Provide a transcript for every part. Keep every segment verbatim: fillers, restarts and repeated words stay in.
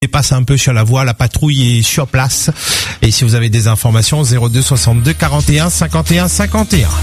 Passe un peu sur la voie, la patrouille est sur place. Et si vous avez des informations, zéro deux soixante-deux quarante et un cinquante et un cinquante et un.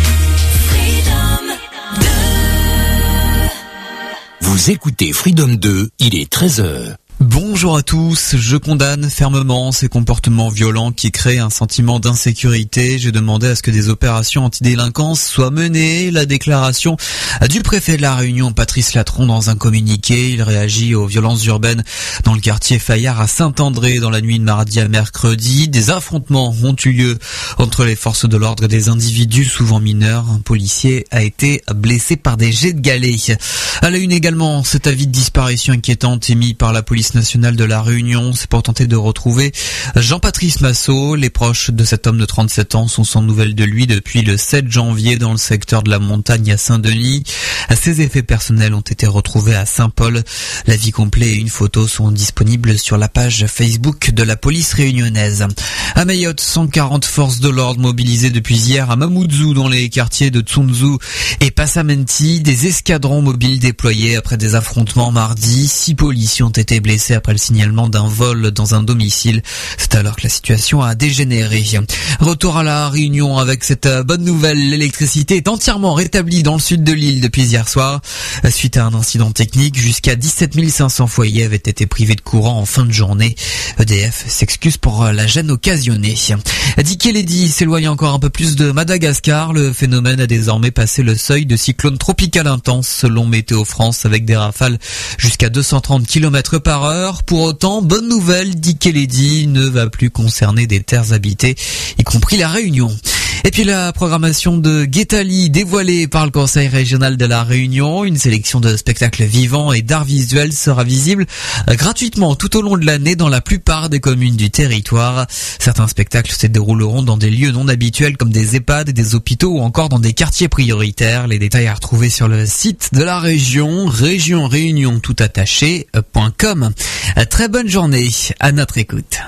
Vous écoutez Freedom deux, il est treize heures. Bonjour à tous, je condamne fermement ces comportements violents qui créent un sentiment d'insécurité. J'ai demandé à ce que des opérations antidélinquance soient menées. La déclaration du préfet de la Réunion, Patrice Latron, dans un communiqué. Il réagit aux violences urbaines dans le quartier Fayard à Saint-André dans la nuit de mardi à mercredi. Des affrontements ont eu lieu entre les forces de l'ordre et des individus souvent mineurs. Un policier a été blessé par des jets de galets. À la une également, cet avis de disparition inquiétante émis par la police nationale de la Réunion, c'est pour tenter de retrouver Jean-Patrice Massot. Les proches de cet homme de trente-sept ans sont sans nouvelles de lui depuis le sept janvier dans le secteur de la Montagne à Saint-Denis. Ses effets personnels ont été retrouvés à Saint-Paul. L'avis complet et une photo sont disponibles sur la page Facebook de la police réunionnaise. À Mayotte, cent quarante forces de l'ordre mobilisées depuis hier à Mamoudzou dans les quartiers de Tsunzu et Passamenti. Des escadrons mobiles déployés après des affrontements mardi. Six policiers ont été blessés après le signalement d'un vol dans un domicile. C'est alors que la situation a dégénéré. Retour à la Réunion avec cette bonne nouvelle. L'électricité est entièrement rétablie dans le sud de l'île depuis hier soir. Suite à un incident technique, jusqu'à dix-sept mille cinq cents foyers avaient été privés de courant en fin de journée. E D F s'excuse pour la gêne occasionnée. Dick Kennedy s'éloigne encore un peu plus de Madagascar. Le phénomène a désormais passé le seuil de cyclone tropical intense selon Météo France avec des rafales jusqu'à deux cent trente kilomètres par heure. Pour autant, bonne nouvelle, Dick Kennedy ne va plus concerner des terres habitées, y compris la Réunion. Et puis la programmation de Guétali dévoilée par le Conseil régional de la Réunion. Une sélection de spectacles vivants et d'art visuel sera visible gratuitement tout au long de l'année dans la plupart des communes du territoire. Certains spectacles se dérouleront dans des lieux non habituels comme des EHPAD, des hôpitaux ou encore dans des quartiers prioritaires. Les détails à retrouver sur le site de la région, région réunion tout attaché point com. Très bonne journée à notre écoute.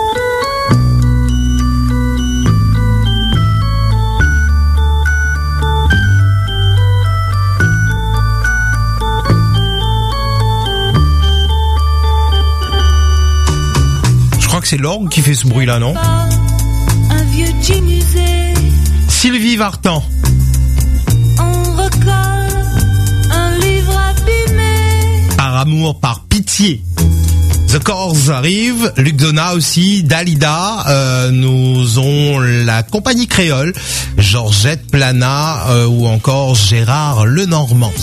Je crois que c'est l'orgue qui fait ce bruit-là, non? Un vieux musée. Sylvie Vartan. On recolle un livre abîmé. Par amour, par pitié. The Corrs arrive, Luc Donat aussi, Dalida, euh, nous ont la compagnie créole, Georgette Plana euh, ou encore Gérard Lenormand.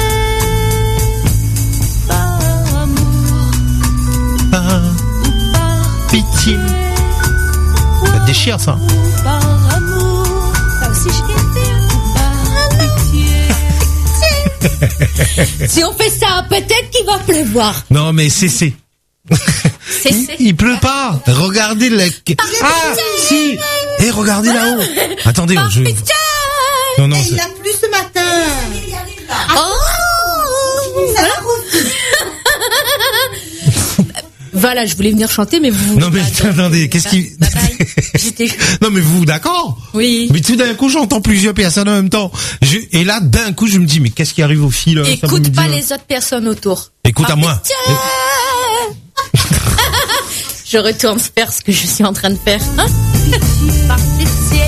Par amour, Par pitié. Ça te déchire ça. par amour. Ça aussi je viens de dire. Par pitié. Si on fait ça, peut-être qu'il va pleuvoir. Non mais cessez. C'est, il, c'est. il pleut pas. Regardez le... Ah si. Et regardez là-haut. Attendez, Par je... pitié. Non non. Et c'est- il a plu ce matin. Oh. Ça va revenir. Voilà, je voulais venir chanter, mais vous... Non mais attendez, qu'est-ce qui... Bye bye. J'étais... Non mais vous d'accord? Oui. Mais tout d'un coup j'entends plusieurs personnes en même temps. Je... Et là d'un coup je me dis mais qu'est-ce qui arrive au fil là, ça Écoute me pas dit, là. les autres personnes autour. Écoute à Par moi. pitié. Je retourne faire ce que je suis en train de faire. Hein? Par pitié.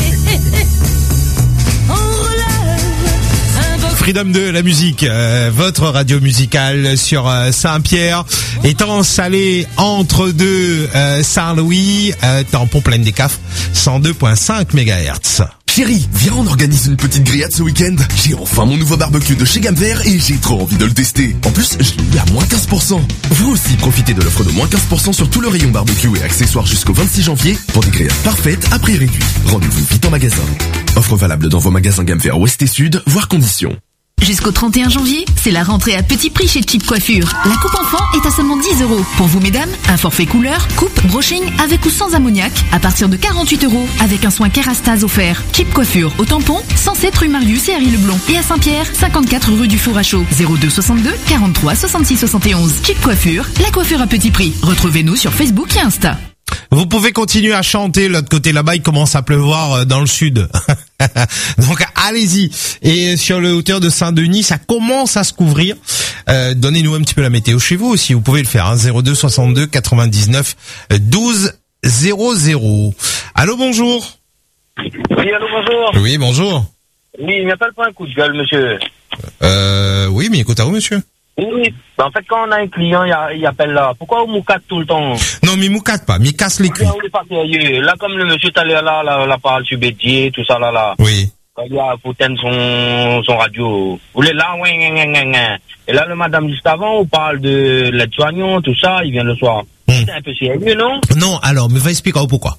On relève un beau Freedom deux, la musique, euh, votre radio musicale sur euh, Saint-Pierre, étant salé entre deux euh, Saint-Louis, euh, tampon pleine des cafes, cent deux virgule cinq mégahertz. Chérie, viens, on organise une petite grillade ce week-end. J'ai enfin mon nouveau barbecue de chez Gamver et j'ai trop envie de le tester. En plus, je l'ai eu à moins quinze pour cent. Vous aussi, profitez de l'offre de moins quinze pour cent sur tout le rayon barbecue et accessoires jusqu'au vingt-six janvier pour des grillades parfaites à prix réduit. Rendez-vous vite en magasin. Offre valable dans vos magasins Gamver Ouest et Sud, voire conditions. Jusqu'au trente et un janvier, c'est la rentrée à petit prix chez Cheap Coiffure. La coupe enfant est à seulement dix euros. Pour vous mesdames, un forfait couleur, coupe, brushing avec ou sans ammoniac à partir de quarante-huit euros avec un soin Kérastase offert. Cheap Coiffure au tampon, cent sept rue Marius et Harry Leblond. Et à Saint-Pierre, cinquante-quatre rue du Four à Chaud, zéro deux soixante-deux quarante-trois soixante-six soixante et onze. Cheap Coiffure, la coiffure à petit prix. Retrouvez-nous sur Facebook et Insta. Vous pouvez continuer à chanter. L'autre côté là-bas, il commence à pleuvoir euh, dans le sud. Donc allez-y. Et sur le hauteur de Saint-Denis, ça commence à se couvrir. Euh, donnez-nous un petit peu la météo chez vous aussi. Vous pouvez le faire. Hein, zéro deux soixante-deux quatre-vingt-dix-neuf douze zéro zéro. Allô, bonjour. Oui, allô, bonjour. Oui, bonjour. Oui, il m'appelle pas un coup de gueule, monsieur. Euh, oui, mais écoute à vous, monsieur. Oui, bah, en fait, quand on a un client, il, il appelle là. Pourquoi vous moucate tout le temps? Non, mais moucate pas, mais casse les cuits. Pourquoi vous pas sérieux? Là, comme le monsieur t'allait là, là, la parole sur Bédier, tout ça, là, là. Oui. Quand il a foutu son, son radio. Vous voulez là, ouais, ouais, ouais, ouais, ouais. Et là, le madame juste avant, on parle de l'aide-soignant, tout ça, il vient le soir. Mmh. C'est un peu sérieux, non? Non, alors, mais va expliquer pourquoi.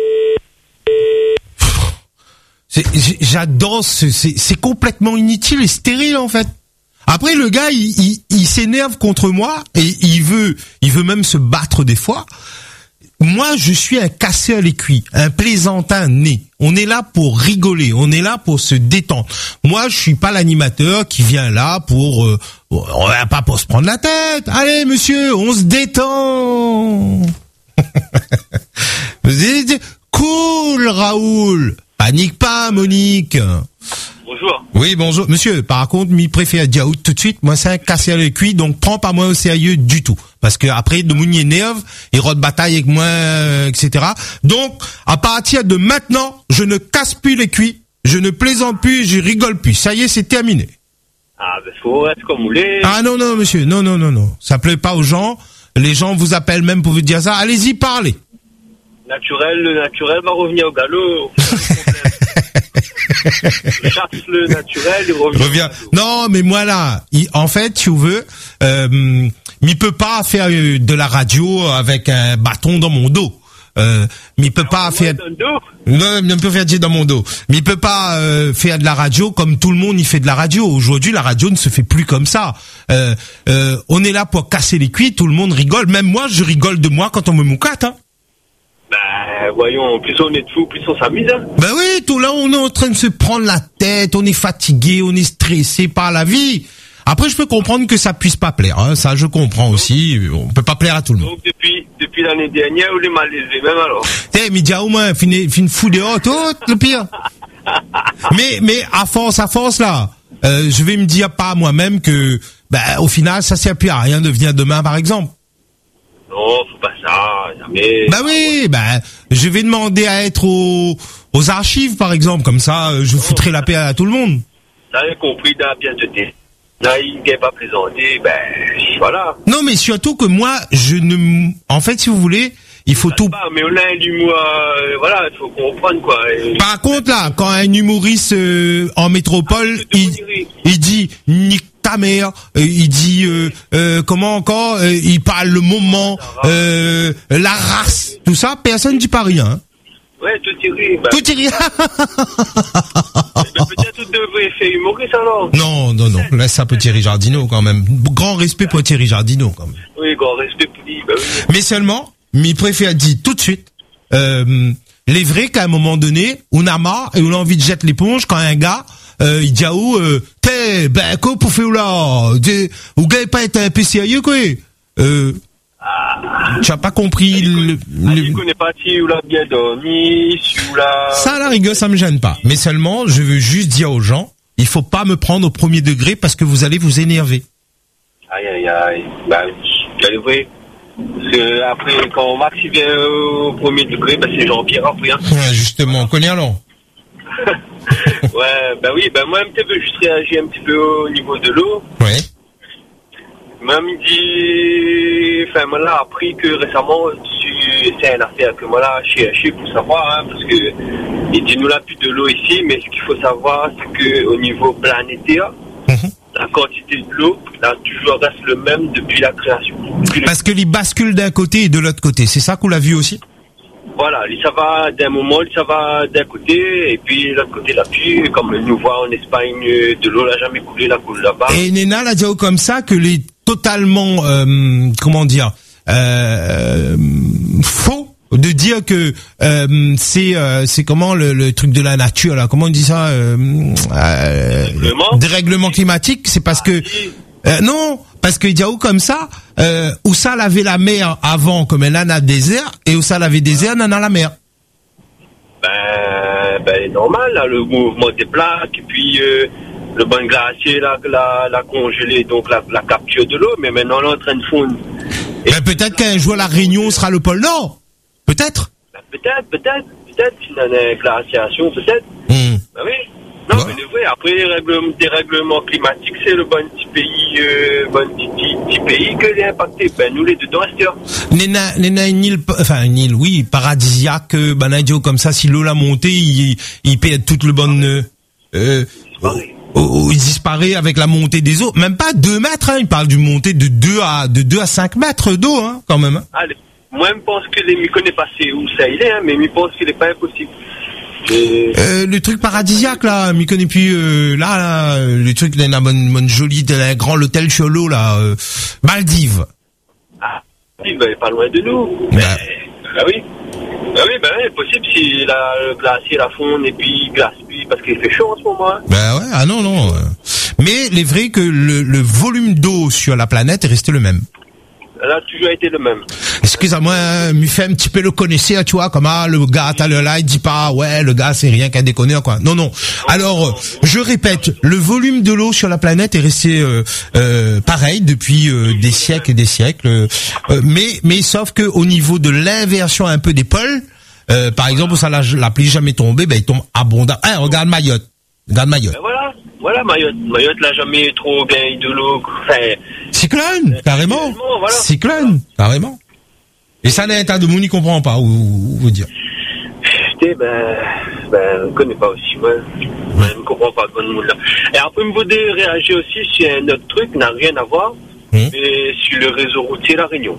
C'est, j'adore, ce, c'est, c'est complètement inutile et stérile, en fait. Après, le gars, il, il, il s'énerve contre moi et il veut, il veut même se battre des fois. Moi, je suis un casseur à l'écuit, un plaisantin né. On est là pour rigoler, on est là pour se détendre. Moi, je suis pas l'animateur qui vient là pour, euh, on va pas pour se prendre la tête. Allez, monsieur, on se détend. Cool, Raoul. Panique pas, Monique. Bonjour. Oui, bonjour. Monsieur, par contre, m'y préfère dire tout de suite, moi, c'est un cassé à les cuits, donc prends pas moi au sérieux du tout. Parce que après, de Mounier nerve, il rôde bataille avec moi, euh, et cetera. Donc, à partir de maintenant, je ne casse plus les cuits, je ne plaisante plus, je rigole plus. Ça y est, c'est terminé. Ah, ben, faut être comme vous voulez. Ah non, non, monsieur, non, non, non, non. Ça plaît pas aux gens. Les gens vous appellent même pour vous dire ça. Allez-y, parlez. Naturel, le naturel va revenir au galop. Je chasse le naturel, il revient. Reviens. Non, mais moi là, il, en fait, si vous veux, euh, il peut pas faire de la radio avec un bâton dans mon dos. Euh, mais il peut pas faire. Non, il peut faire dans mon dos. Mais il peut pas euh, faire de la radio comme tout le monde y fait de la radio. Aujourd'hui, la radio ne se fait plus comme ça. Euh, euh, on est là pour casser les cuits. Tout le monde rigole. Même moi, je rigole de moi quand on me moucate. Hein. Ben, voyons, plus on est de fous, plus on s'amuse. Hein. Ben oui, tout là, on est en train de se prendre la tête, on est fatigué, on est stressé par la vie. Après, je peux comprendre que ça puisse pas plaire, hein. Ça, je comprends aussi. On peut pas plaire à tout le monde. Donc, depuis, depuis l'année dernière, on est mal élevé, même alors. Eh, mais déjà, au moins, fin, fin fou dehors, tout, le pire. mais, mais, à force, à force, là, euh, je vais me dire pas moi-même que, ben, au final, ça sert plus à rien de venir demain, par exemple. Non, faut pas ça, jamais. Bah oui, bah, je vais demander à être aux, aux archives, par exemple, comme ça, je foutrai la paix à tout le monde. T'avais compris dans la pièce de thé. Là, il n'est pas présenté, ben, voilà. Non, mais surtout que moi, je ne, en fait, si vous voulez, il faut tout. Pas, mais on a un humour, euh, voilà, il faut comprendre, quoi. Et... Par contre, là, quand un humoriste, euh, en métropole, ah, il, il dit, nique ta mère, euh, il dit, euh, euh, comment encore, euh, il parle le moment, euh, la race, tout ça, personne ne dit pas rien. Hein. Ouais, tout y rit. Bah. Tout y rit. Peut-être tout devrait faire humoriste alors. Non, non, non. Laisse ça pour Thierry Jardineau quand même. Grand respect pour Thierry Jardineau quand même. Oui, grand respect pour lui. Bah oui. Mais seulement, mes préfères dit tout de suite, euh, les vrais qu'à un moment donné, on a marre et on a envie de jeter l'éponge quand un gars, euh, il dit à où, euh, t'es, ben, quoi pour faire là? Ou gars pas être un peu sérieux, quoi? Euh, Ah, tu as pas compris le, le... Je connais pas si ou l'a bien dormi, si ou l'a... Ça, à la rigueur, ça me gêne pas. Mais seulement, je veux juste dire aux gens, il faut pas me prendre au premier degré parce que vous allez vous énerver. Aïe, aïe, aïe. Bah, c'est vrai. Parce que après, quand Max il vient au premier degré, bah, c'est Jean-Pierre après. Hein. Ouais, justement, connais alors. Ouais, bah oui, bah moi, un petit peu, juste réagir un petit peu au niveau de l'eau. Ouais. Même dit, enfin, moi là, appris que récemment, c'est une affaire que moi là, chez H I, pour savoir, hein, parce que, il dit, nous là, plus de l'eau ici, mais ce qu'il faut savoir, c'est que, au niveau planétaire, mm-hmm. la quantité de l'eau, là, toujours reste le même depuis la création. Depuis parce le... que les basculent d'un côté et de l'autre côté. C'est ça qu'on l'a vu aussi? Voilà, ça va d'un moment, ça va d'un côté, et puis l'autre côté là-dessus, comme nous voit en Espagne, de l'eau n'a jamais coulé, la coule là-bas. Et Nena l'a dit comme ça que les totalement, euh, comment dire, euh, faux de dire que euh, c'est euh, c'est comment le, le truc de la nature là, comment on dit ça, euh, euh, dérèglement climatique, c'est parce que euh, non, parce que Diaou comme ça, euh, où ça l'avait la mer avant, comme elle en a désert, et où ça l'avait désert, elle en a la mer. Ben, ben normal, là, le mouvement des plaques, et puis euh, le banc glacier, la, la, la congelée, donc la, la capture de l'eau, mais maintenant on est en train de fondre. Et Ben, peut-être qu'un jour la Réunion sera le pôle Nord. Peut-être. ben, peut-être, peut-être, peut-être, s'il y en a une glaciation, peut-être. Hmm. Ben oui. Non, Ouais. mais le vrai, après les règlements, des règlements climatiques, c'est le bon petit pays, euh, bon petit, petit, petit pays que les impacté. Ben nous les deux resteurs. Nena, nena une île, enfin une île, oui, paradisiaque, euh, ben un comme ça, si l'eau l'a monté, il, il perd toute le bon, euh, euh, Pareil. oh, il disparaît avec la montée des eaux. Même pas deux mètres, hein, il parle d'une montée de deux à, de deux à cinq mètres d'eau, hein, quand même. Hein. Allez, moi je pense que les, je connais pas c'est où ça il est, hein, mais je pense qu'il n'est pas impossible. Et... Euh, le truc paradisiaque là, m'y connais plus euh, là, là, le truc de la bonne, bonne jolie, de la grand hôtel sur l'eau là, euh, Maldives. Ah, il va pas loin de nous. Bah. Ah oui. Ah oui, ben oui, possible si la, le glacier la fonde et puis il glace puis parce qu'il fait chaud en ce moment. Hein. Ben ouais, ah non non. euh. Mais il est vrai que le, le volume d'eau sur la planète est resté le même. Elle a toujours été le même. Excusez-moi, hein, m'y fait un petit peu le connaisseur, tu vois, comme ah, le gars, t'as le là, il dit pas, ouais, le gars, c'est rien qu'un déconneur, quoi. Non, non. Alors, euh, je répète, le volume de l'eau sur la planète est resté euh, euh, pareil depuis euh, des siècles et des siècles. Euh, mais, mais sauf que au niveau de l'inversion un peu des pôles, euh, par exemple, où ça la, la pluie jamais tombée, ben il tombe abondamment. Ah, regarde Mayotte, regarde Mayotte. Ben voilà, voilà Mayotte. Mayotte l'a jamais trop bien eu de l'eau. Enfin, Cyclone, carrément. Voilà. Cyclone, carrément. Et ça, n'est un tas de monde n'y comprend pas, où, où vous dire. écoutez, ben, ben, je connais pas aussi, moi. Ben, je ne comprends pas le monde là. Et après, je voudrais réagir aussi sur un autre truc, n'a rien à voir, Mmh. mais sur le réseau routier La Réunion.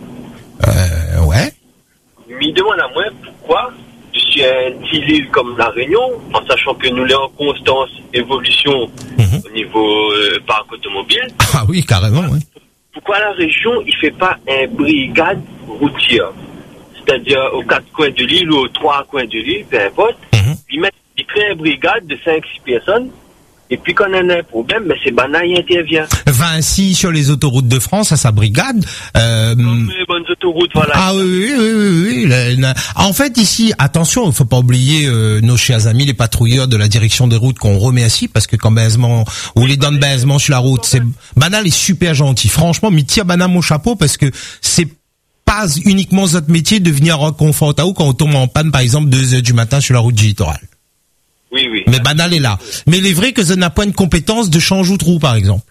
Euh, ouais. Je me demande à moi pourquoi, sur un petit île comme La Réunion, en sachant que nous sommes en constante évolution Mmh. au niveau euh, parc automobile, Ah oui, carrément, oui. pourquoi la région il fait pas un brigade routière, c'est-à-dire aux quatre coins de l'île ou aux trois coins de l'île, peu importe, Mhm. ils mettent, ils créent une brigade de cinq six personnes, et puis quand on a un problème, ben c'est banal, il intervient. Vinci sur les autoroutes de France à sa brigade. Euh, Comme les bonnes autoroutes, voilà. ah oui, oui, oui, oui. oui. La- la- En fait, ici, attention, il faut pas oublier euh, nos chers amis, les patrouilleurs de la direction des routes qu'on remet assis, parce que quand baisement ou les dents de baisement sur la route, c'est banal et super gentil. Franchement, m'y tire banal mon chapeau parce que c'est pas uniquement notre métier de venir réconforter à vous quand on tombe en panne, par exemple, deux heures du matin sur la route du littoral. Oui, oui. Mais banal est là. Mais il est vrai que ça n'a pas une compétence de change ou trou, par exemple.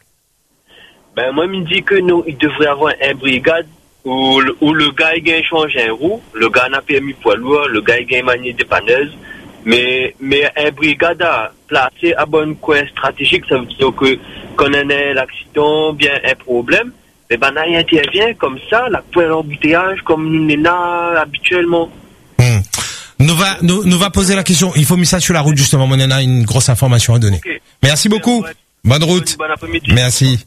Ben moi, il me dit que nous, il devrait avoir un brigade où, le- où le gars il gagne changer un roue, le gars n'a permis poids lourd, le gars il gagne manier dépanneuse, mais mais un brigade à placer à bon coin stratégique, ça veut dire que quand on a l'accident, bien un problème, eh ben il intervient comme ça, la point l'embouteillage comme nous n'est là habituellement. Hmm. Nous va, nous, nous va poser la question. Il faut mettre ça sur la route, justement. On en a une grosse information à donner. Ok. Merci beaucoup. Bonne route. Bon après-midi. Merci.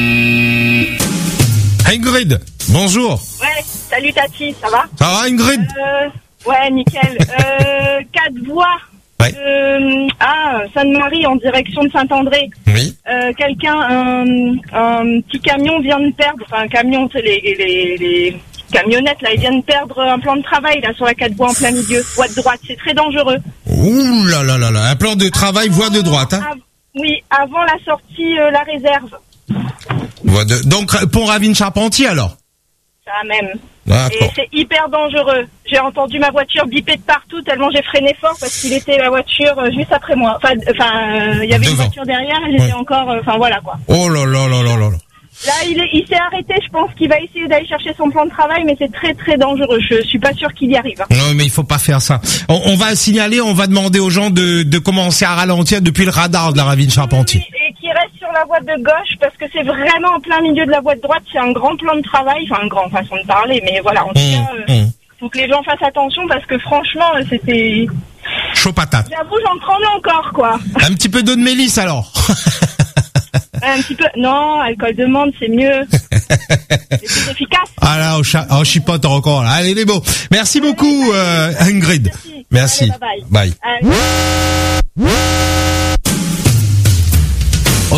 Ingrid, bonjour. Ouais, salut Tati, ça va? Ça va, Ingrid? Euh, ouais, nickel. Euh, quatre voies. Ouais. Euh, ah, Sainte-Marie en direction de Saint-André. Oui. Euh, quelqu'un, un, un petit camion vient de perdre, enfin un camion, tu sais, les, les, les camionnettes là, ils viennent de perdre un plan de travail là sur la quatre voies en plein milieu, voie de droite, c'est très dangereux. Ouh là là là là. Un plan de travail, voie de droite, hein? Av- oui, avant la sortie, euh, la réserve, Voie de... Donc, pont Ravine-Charpentier, alors? ça même. Et D'accord. c'est hyper dangereux. J'ai entendu ma voiture biper de partout tellement j'ai freiné fort parce qu'il était la voiture euh, juste après moi. Enfin, enfin, euh, il y avait Devant. une voiture derrière et j'étais Ouais. encore, euh, enfin voilà quoi. Oh là là là là là là. Là, il, est, il s'est arrêté. Je pense qu'il va essayer d'aller chercher son plan de travail, mais c'est très très dangereux. Je suis pas sûre qu'il y arrive. Hein. Non, mais il faut pas faire ça. On, on va signaler, on va demander aux gens de, de commencer à ralentir depuis le radar de la Ravine-Charpentier. Oui, et qui reste sur la voie de gauche parce que c'est vraiment en plein milieu de la voie de droite. C'est un grand plan de travail, enfin un grand façon de parler, mais voilà. En tout Hum, cas, euh, hum. faut que les gens fassent attention parce que franchement, euh, c'était. Chaud patate. J'avoue, j'en tremble encore quoi. Un petit peu d'eau de mélisse, alors. Un petit peu. Non, alcool de menthe, c'est mieux. C'est plus efficace. Ah là, on, cha- on chipote encore, là. Allez, les beaux. Merci beaucoup, euh, Ingrid. Merci. Allez, bye bye. Bye. Euh, Oh,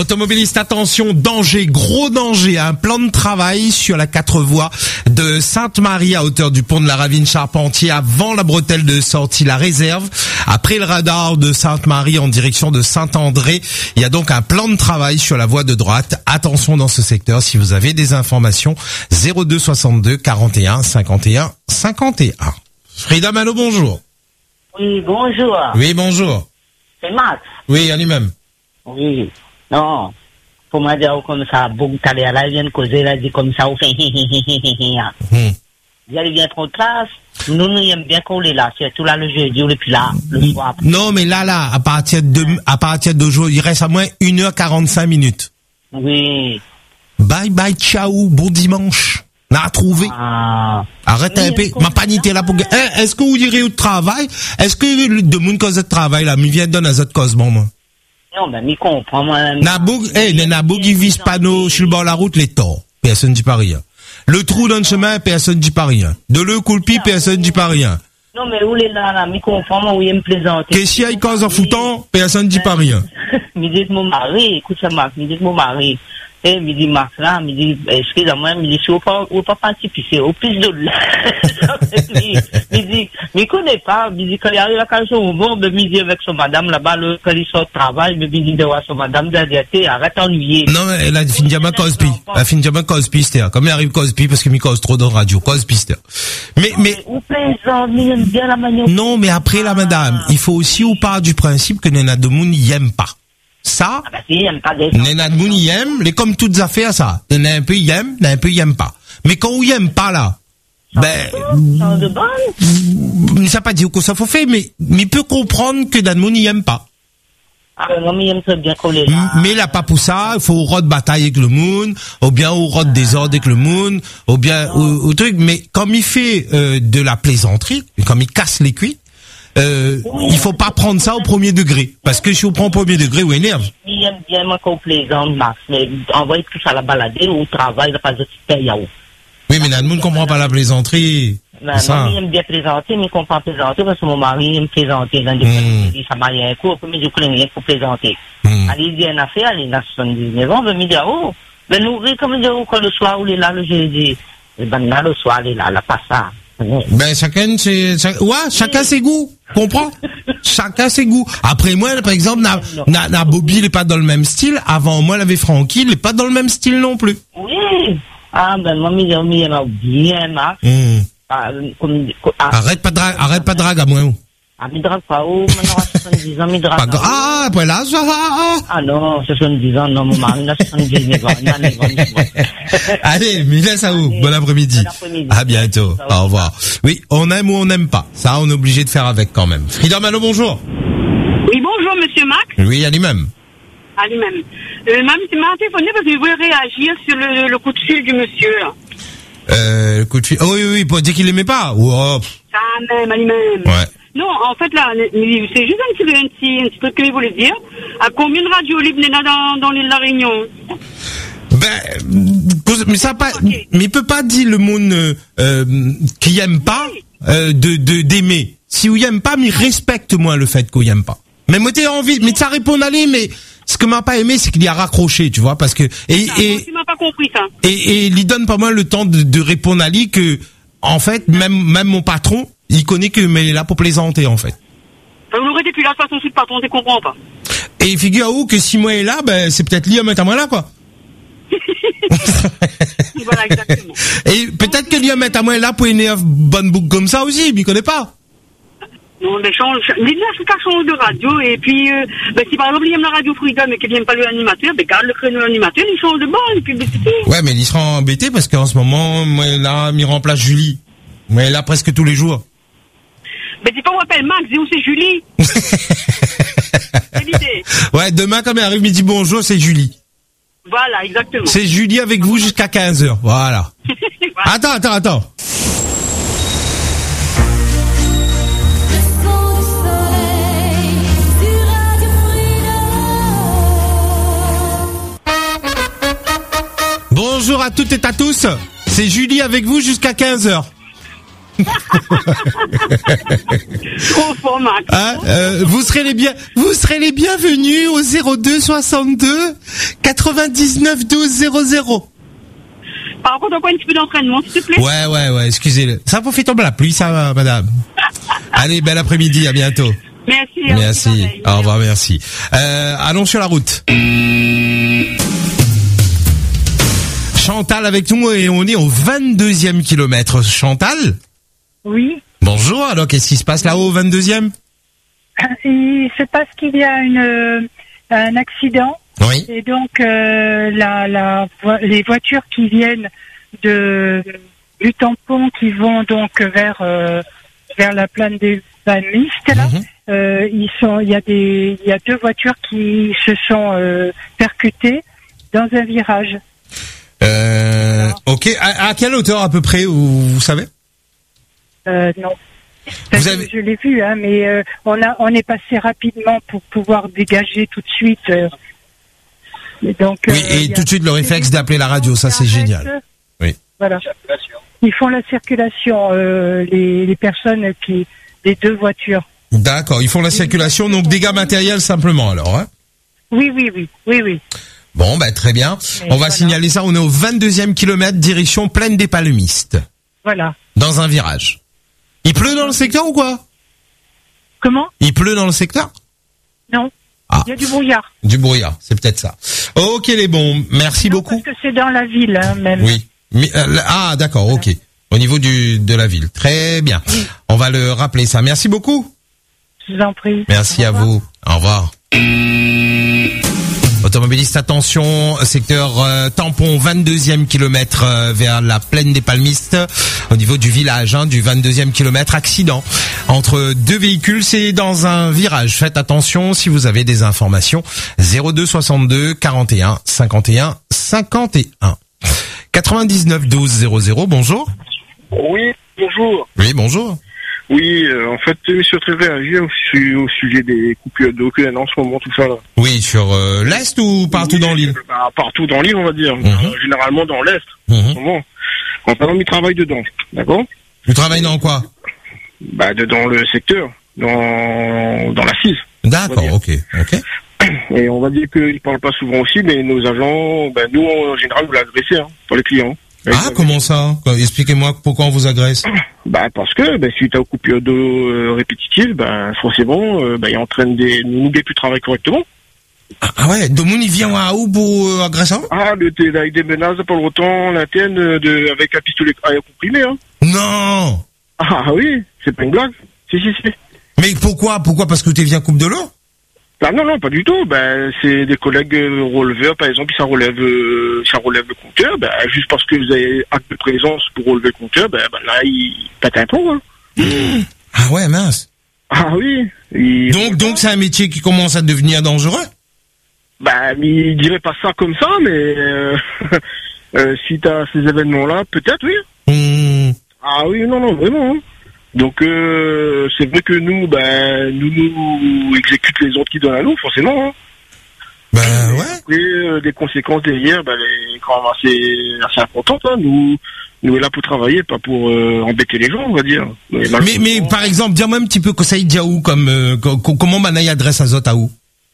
Automobiliste, attention, danger, gros danger, un plan de travail sur la quatre voies de Sainte-Marie à hauteur du pont de la Ravine Charpentier avant la bretelle de sortie La Réserve. Après le radar de Sainte-Marie en direction de Saint-André, il y a donc un plan de travail sur la voie de droite. Attention dans ce secteur, si vous avez des informations, zéro deux soixante-deux quarante et un cinquante et un cinquante et un. Frida Malo, bonjour. Oui, bonjour. Oui, bonjour. C'est Max. Oui, à lui-même. Oui. Non. Pour moi dire comme ça, beaucoup de là, il vient de causer, là, dit comme ça, ou fait hi hi hi hi hi hi. Hmm. Il vient trop de classe. Nous, nous aimons bien qu'on est là, surtout là, le jeudi, ou puis là, le soir. Non, mais là, là, à partir de, à partir d'aujourd'hui, il reste à moins une heure quarante-cinq minutes. Oui. Bye bye, ciao, bon dimanche. N'a trouvé. Ah. Arrête oui, un peu. Ma panité là pour, eh, est-ce que vous direz au travail? Est-ce que le, de mon cause de travail, là, m'y vient donner à cette cause, bon, moi? Non, mais m'y comprends, moi. Naboug, eh, les Naboug, ils visent panneau sur le bord de la route, les torts. Personne dit pas rien. Le trou dans le chemin, personne dit pas rien. De l'eau coulpi, personne dit pas rien. Non, mais où est là, là, m'y comprends, moi, où il me plaisante. Qu'est-ce qu'il y a, il cause en foutant, personne dit pas rien. Me dit mon mari, écoute ça, Max, me dit mon mari. Eh, me dit Max là, me dit, excusez-moi, me dit, si vous pas, vous pas participer, au plus de là. Me dit, me connaît pas, me dit, quand il arrive à la son bon, me dit avec son madame là-bas, le, quand il sort de travail, me dit de voir son madame derrière, arrête d'ennuyer. Non, mais elle a fini diamant Cosby. Elle a fini diamant Cosby, c'est comme il arrive Cosby parce qu'il m'y cause trop dans la radio. Cosby, c'est Mais, mais. Ou plaisant, mais il aime bien la manière. Non, mais après la madame, il faut aussi ou part du principe que Nena de Moun y aime pas. Ça, ah bah si, il aime pas des Nena de Moun y aime, les comme toutes affaires, ça. Nena un peu y aime, Nena un peu y aime pas. Mais quand on y aime pas, là, ben, de bonne. ça pas dire que ça faut faire, mais, mais il peut comprendre que Nena de Moun y aime pas. Ah ben non, mais il aime très bien coller là. Mais là, pas pour ça, il faut au rôde bataille avec le monde, ou bien au rôde désordre avec le monde, ou bien au, au truc, mais comme il fait, euh, de la plaisanterie, comme il casse les cuits, Euh, oui, il faut pas prendre ça au premier degré. Parce que si on prend au premier degré, on énerve. Il aime bien, moi, qu'on plaisante, Max. Mais envoyer tout ça à la balader au travail, il n'a pas de super yaourt. Oui, mais là, nous ne comprend pas la plaisanterie. Non, non, il aime bien plaisanter, mais il comprend plaisanter parce que mon mari aime plaisanter. Dans des mmh. Il dit, ça m'a rien un coup, mais je connais rien pour plaisanter. Mmh. Allez, il dit une affaire, il a soixante-dix-neuf ans, ben, il dit, oh, ben, nous, comme il dit, oh, quand le soir, où il est là, le jeudi. Ben, là, le soir, il est là, là, pas ça. Ben, chacun, c'est, chac... ouais, chacun ses goûts. Comprends? Chacun ses goûts. Après, moi, par exemple, na, na, na Bobby, il est pas dans le même style. Avant, moi, il avait Francky, il est pas dans le même style non plus. Oui. Ah, ben, moi, il m'a bien, Max. Mmh. Ah, comme, ah, arrête pas de drague, arrête pas de drague à moi. Ah, mais drague pas, oh, maintenant, à soixante-dix ans, mais drague pas. Ah, après là, ça, ah, ah, non, soixante-dix ans, non, mon mari, il a soixante-dix-neuf ans. Allez, Mila Saou, bon après-midi. Bon après-midi. À bientôt. Au revoir. Oui, on aime ou on n'aime pas. Ça, on est obligé de faire avec quand même. Frida Malo, bonjour. Oui, bonjour, monsieur Max. Oui, à lui-même. À lui-même. Euh, Mme, tu m'as téléphoné parce que je voulais réagir sur le, le coup de fil du monsieur, là. Euh, le coup de fil. Oh, oui, oui, pour dire qu'il l'aimait pas. Oh. Ça même, à lui-même. Ouais. Non, en fait, là, c'est juste un petit, un petit, un petit truc que je voulais dire. À combien de radios libres il y en a dans, dans l'île de la Réunion? Ben, mais ça pas, okay. Mais il peut pas dire le monde, euh, qui aime pas, euh, de, de, d'aimer. Si vous aime pas, mais respecte moi le fait qu'on aime pas. Mais moi, t'as envie, mais ça répond d'aller, mais, ce que m'a pas aimé, c'est qu'il y a raccroché, tu vois, parce que, et, ça, et, tu m'as pas compris ça. Et, et, il donne pas mal le temps de, de répondre à lui que, en fait, même, même mon patron, il connaît que, mais il est là pour plaisanter, en fait. Vous l'aurez depuis là, de toute façon, si le patron, tu comprends pas. Et figure-vous que si moi est là, ben, c'est peut-être lui à mettre à moi là, quoi. Voilà, exactement. Et peut-être que lui à mettre à moi là pour une bonne boucle comme ça aussi, mais il connaît pas. Non, mais change, il y a ce change de radio, et puis, euh, ben, si par exemple, il aime la radio Freedom, mais qu'il n'aime pas l'animateur, ben, garde le créneau de l'animateur, il change de bande, et puis, ben, c'est tout. Ouais, mais il sera embêté parce qu'en ce moment, moi, là, il remplace Julie. Moi, là, presque tous les jours. Ben, dis pas, on m'appelle Max, dis où c'est Julie. C'est l'idée. Ouais, demain, quand il arrive, il dit bonjour, c'est Julie. Voilà, exactement. C'est Julie avec vous jusqu'à quinze heures. Voilà. Voilà. Attends, attends, attends. Bonjour à toutes et à tous. C'est Julie avec vous jusqu'à quinze heures. Trop fort, Max. Hein, euh, vous serez les bien, vous serez les bienvenus au zéro deux soixante-deux quatre-vingt-dix-neuf douze zéro zéro. Par contre, encore un petit peu d'entraînement, s'il te plaît. Ouais, ouais, ouais, excusez-le. Ça vous fait tomber la pluie, ça va, madame. Allez, bel après-midi, à bientôt. Merci. Merci. Au revoir, merci. Euh, allons sur la route. Chantal avec nous et on est au vingt-deuxième kilomètre. Chantal? Oui. Bonjour, alors qu'est-ce qui se passe là-haut au vingt-deuxième? Il se passe qu'il y a une, un accident. Oui. Et donc, euh, la, la, les voitures qui viennent de, du tampon, qui vont donc vers, euh, vers la plaine des Palmistes, là, mm-hmm. euh, ils sont, il y a des, il y a deux voitures qui se sont euh, percutées dans un virage. Euh, ok. À, à quelle hauteur à peu près, vous, vous savez? Euh, non. Vous avez... Je l'ai vu, hein, mais euh, on a, on est passé rapidement pour pouvoir dégager tout de suite. Euh, et donc, oui, euh, et tout de suite le réflexe d'appeler la radio, ça c'est génial. Oui. Voilà. Ils font la circulation, euh, les, les personnes qui, les deux voitures. D'accord, ils font la circulation, donc dégâts matériels simplement alors. Hein? Oui, oui, oui, oui, oui. Bon, bah très bien. Mais on va voilà. signaler ça. On est au vingt-deuxième kilomètre, direction Plaine des Palmistes. Voilà. Dans un virage. Il pleut dans le secteur ou quoi? Comment? Il pleut dans le secteur? Non. Ah. Il y a du brouillard. Du brouillard, c'est peut-être ça. Ok les bons, merci non, beaucoup. Parce que c'est dans la ville, hein, même. Oui. Mais, euh, ah d'accord, voilà. Ok. Au niveau du de la ville, très bien. Oui. On va le rappeler ça. Merci beaucoup. Je vous en prie. Merci à vous. Au revoir. Automobiliste, attention, secteur euh, tampon, vingt-deuxième kilomètre euh, vers la plaine des Palmistes, au niveau du village, hein, du vingt-deuxième kilomètre, accident entre deux véhicules, c'est dans un virage. Faites attention si vous avez des informations. zéro deux soixante-deux quarante et un cinquante et un cinquante et un. quatre-vingt-dix-neuf douze zéro zéro, bonjour. Oui, bonjour. Oui, bonjour. Oui, euh, en fait, je souhaiterais réagir au, au sujet des coupures d'eau qu'il y a en ce moment, tout ça là. Oui, sur euh, l'Est ou partout oui, dans l'île? Bah, partout dans l'île, on va dire. Mm-hmm. Euh, généralement dans l'Est. Mm-hmm. En ce moment. Quand par exemple, il travaille dedans, d'accord? Tu travailles dans quoi? Bah, dans le secteur, dans dans la C I S. D'accord, ok, ok. Et on va dire qu'ils parlent pas souvent aussi, mais nos agents, ben nous en général, vous l'agressez, hein, pour les clients. Ah, comment ça? Expliquez-moi pourquoi on vous agresse. Bah parce que bah, suite aux coupures d'eau euh, répétitives, bah forcément, euh, bah il entraîne des nous n'oubliez plus de travailler correctement. Ah, ah ouais, Domoun il vient à où pour euh, agressant? Ah, le t- avec des menaces pas longtemps, l'interne de avec un pistolet à air comprimé, hein. Non. Ah oui, c'est pas une blague. Si si si. Mais pourquoi? Pourquoi? Parce que tu viens coupe de l'eau? Ah non, non, pas du tout. Ben, c'est des collègues euh, releveurs, par exemple, ça relève, euh, ça relève le compteur. Ben, juste parce que vous avez acte de présence pour relever le compteur, ben, ben là, il pète un plomb. Hein. Mmh. Ah ouais, mince. Ah oui. Il... Donc, donc, c'est un métier qui commence à devenir dangereux. Ben, il dirait pas ça comme ça, mais euh, euh, si t'as ces événements-là, peut-être oui. Mmh. Ah oui, non, non, vraiment. Hein. Donc euh, c'est vrai que nous, ben, nous nous exécute les autres qui donnent à nous, forcément. Hein. Ben ouais. Et euh, des conséquences derrière, ben, les, quand même assez, assez importantes. Hein. Nous, nous est là pour travailler, pas pour euh, embêter les gens, on va dire. Mais, mais, mais par exemple, dis-moi un petit peu que ça y dit où, comme euh, comment Manaï adresse à Zot à où?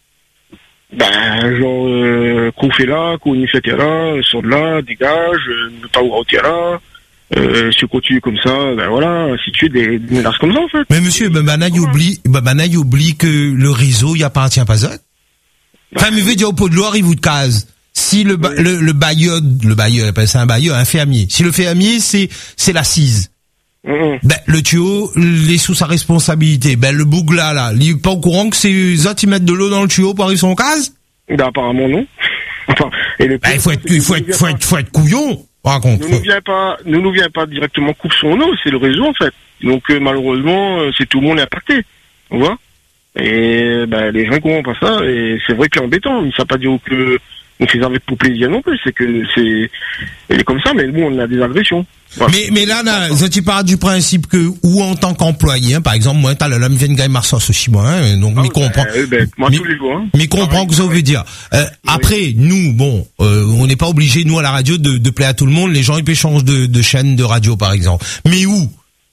Ben genre, euh, qu'on fait là, qu'on y fait là, sort de là, dégage, ne pas où là. Euh, si on continue comme ça, ben voilà, si tu es des, des menaces comme ça en fait. Mais monsieur, ben Manaï oublie, ben Manaï oublie que le réseau il appartient pas à. Enfin, mais veut dire au pot de l'eau arrive ou de case. Si le ba- oui. le, le bailleur, le bailleur, c'est un bailleur, un fermier. Si le fermier c'est c'est l'assise. Mm-hmm. Ben le tuyau, il est sous sa responsabilité. Ben le bougla là, il est pas au courant que c'est eux qui mettent de l'eau dans le tuyau pour arriver son case. Ben apparemment non. Enfin, et le ben, il faut être, il faut être, faut être, faut être couillon. Raconte. Nous nous vient pas, nous nous vient pas directement coupe son eau, c'est le réseau en fait. Donc euh, malheureusement, euh, c'est tout le monde est impacté, on voit. Et ben les gens comprennent pas ça et c'est vrai que c'est embêtant. Mais ça pas dire que on fait ça avec pour plaisir non plus. C'est que c'est, elle est comme ça, mais bon, on a des agressions. Voilà. Mais mais là, là, tu parles du principe que ou en tant qu'employé, hein, par exemple, moi, t'as l'homme vient de gagner Marsan aussi, moi, hein, donc ah, m'y comprend. Ben, ben, moi tous les jours. Hein. M'y comprend que ça veut dire. Euh, oui. Après, nous, bon, euh, on n'est pas obligé, nous à la radio, de, de plaire à tout le monde. Les gens ils peuvent changer de, de chaîne de radio, par exemple. Mais où?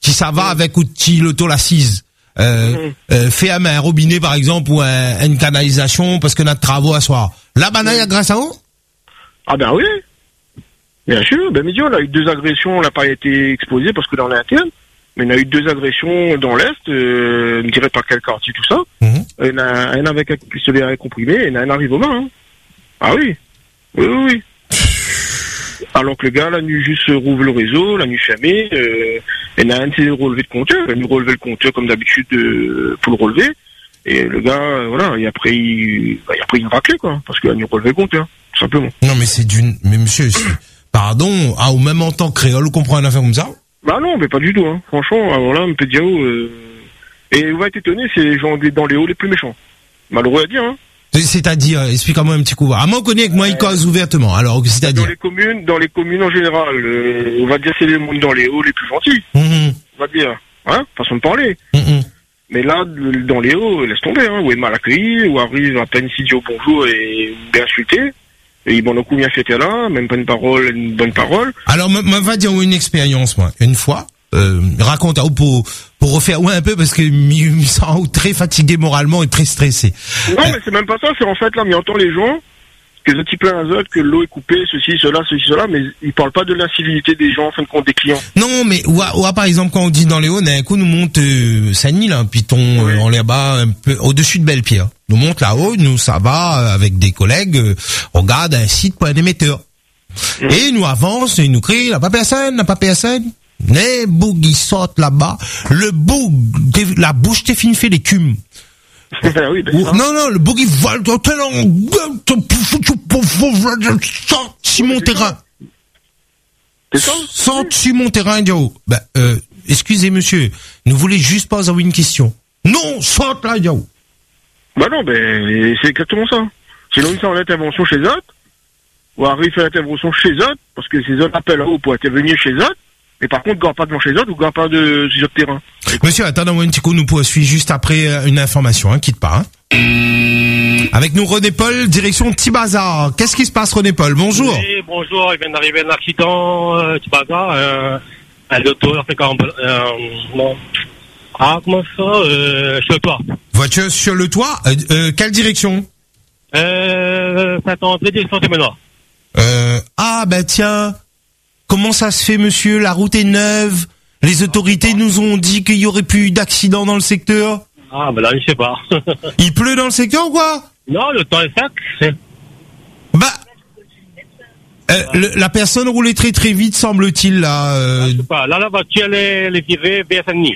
si ça va avec outil l'auto-l'assise. Euh, mmh. euh, fait à un robinet par exemple ou un, une canalisation parce que notre travaux à soir. Là, ben, il y a grâce à vous? Ah ben oui. Bien sûr. Ben, midi, on a eu deux agressions, on n'a pas été exposé parce que dans l'interne. Mais on a eu deux agressions dans l'Est, euh, je ne dirais pas quel quartier, tout ça. Mmh. Il y en a un avec un pistolet à comprimé, et il y en a un arrive aux mains. Hein. Ah oui. Oui, oui, oui. Alors que le gars, la nuit, juste rouvre le réseau, la nuit fermée, euh, il y en a un qui s'est relevé de compteur, il a nous relevé le compteur comme d'habitude euh, pour le relever. Et le gars, euh, voilà, et après, il, bah, il a pris une raclée, quoi, parce qu'il a nous relevé le compteur, tout simplement. Non, mais c'est d'une, mais monsieur, pardon, ah, ou même en tant que créole, vous comprenez une affaire comme ça? Bah non, mais pas du tout, hein. Franchement, alors là, un peu dire, euh... et vous va être étonné, c'est les gens dans les hauts les plus méchants. Malheureux à dire, hein. C'est-à-dire, explique-moi un petit coup. Ah, moi, on connaît que moi, il cause ouvertement. Alors, c'est-à-dire? Dans les communes, dans les communes en général, euh, on va dire c'est les mondes dans les hauts les plus gentils. Mmh. On va dire, hein, façon de parler. Mmh. Mais là, dans les hauts, laisse tomber, hein, où est mal accueilli, où arrive à peine si dit au bonjour et bien insulté. Et ils m'en ont combien fait là, même pas une parole, une bonne parole. Alors, moi, va dire une expérience, moi. Une fois, euh, raconte, ou pour, pour refaire, ouais, un peu, parce que, je me sens très fatigué moralement et très stressé. Non, euh, mais c'est même pas ça, c'est en fait, là, mais entend les gens, que le type plein d'azote, que l'eau est coupée, ceci, cela, ceci, cela, mais ils parlent pas de l'incivilité des gens, en fin de compte, des clients. Non, mais, ou, ou par exemple, quand on dit dans les hauts, d'un coup, nous monte, euh, Saint-Denis, là, Piton, oui. euh, en là-bas, un peu, au-dessus de Belle-Pierre. Nous monte là-haut, nous, ça va, euh, avec des collègues, euh, on regarde un site pour un émetteur. Mmh. Et nous avance, et il nous crie, n'a pas personne, n'a pas personne. Les bougs, ils sortent là-bas. Le boug, la bouche t'es fini fait l'écume. oui, non, non, le boug, il vole, sort sur mon terrain. Sort sur mon terrain, Diao. Ben, euh, excusez, monsieur, nous voulons juste pas avoir une question. Non, sort là, Diao. Bah non, ben, c'est exactement ça. Sinon, ils sont en intervention chez eux, ou arrive à l'intervention chez eux, parce que ces autres appellent à eux pour intervenir chez eux. Mais par contre, garde pas devant chez eux ou garde pas de sur le terrain. Monsieur, attendez-moi un petit coup, nous poursuivons juste après une information, hein, quitte pas. Hein. Avec nous, René Paul, direction Tibazar. Qu'est-ce qui se passe, René Paul? Bonjour. Oui, bonjour, il vient d'arriver un accident, euh, Tibazar, euh, un auto, a fait quarante, euh, bon. Ah, comment ça, euh, sur le toit. Voiture sur le toit, euh, euh, quelle direction? Euh, Saint-André, direction de Benoît. Euh, ah, ben tiens. Comment ça se fait, monsieur? La route est neuve. Les autorités nous ont dit qu'il y aurait plus d'accidents dans le secteur. Ah, ben là, je sais pas. Il pleut dans le secteur ou quoi? Non, le temps est sec. Bah, euh, le, la personne roulait très très vite, semble-t-il, là. Euh... Ah, je sais pas. Là, la voiture, elle est, elle est virée vers Saint-Denis.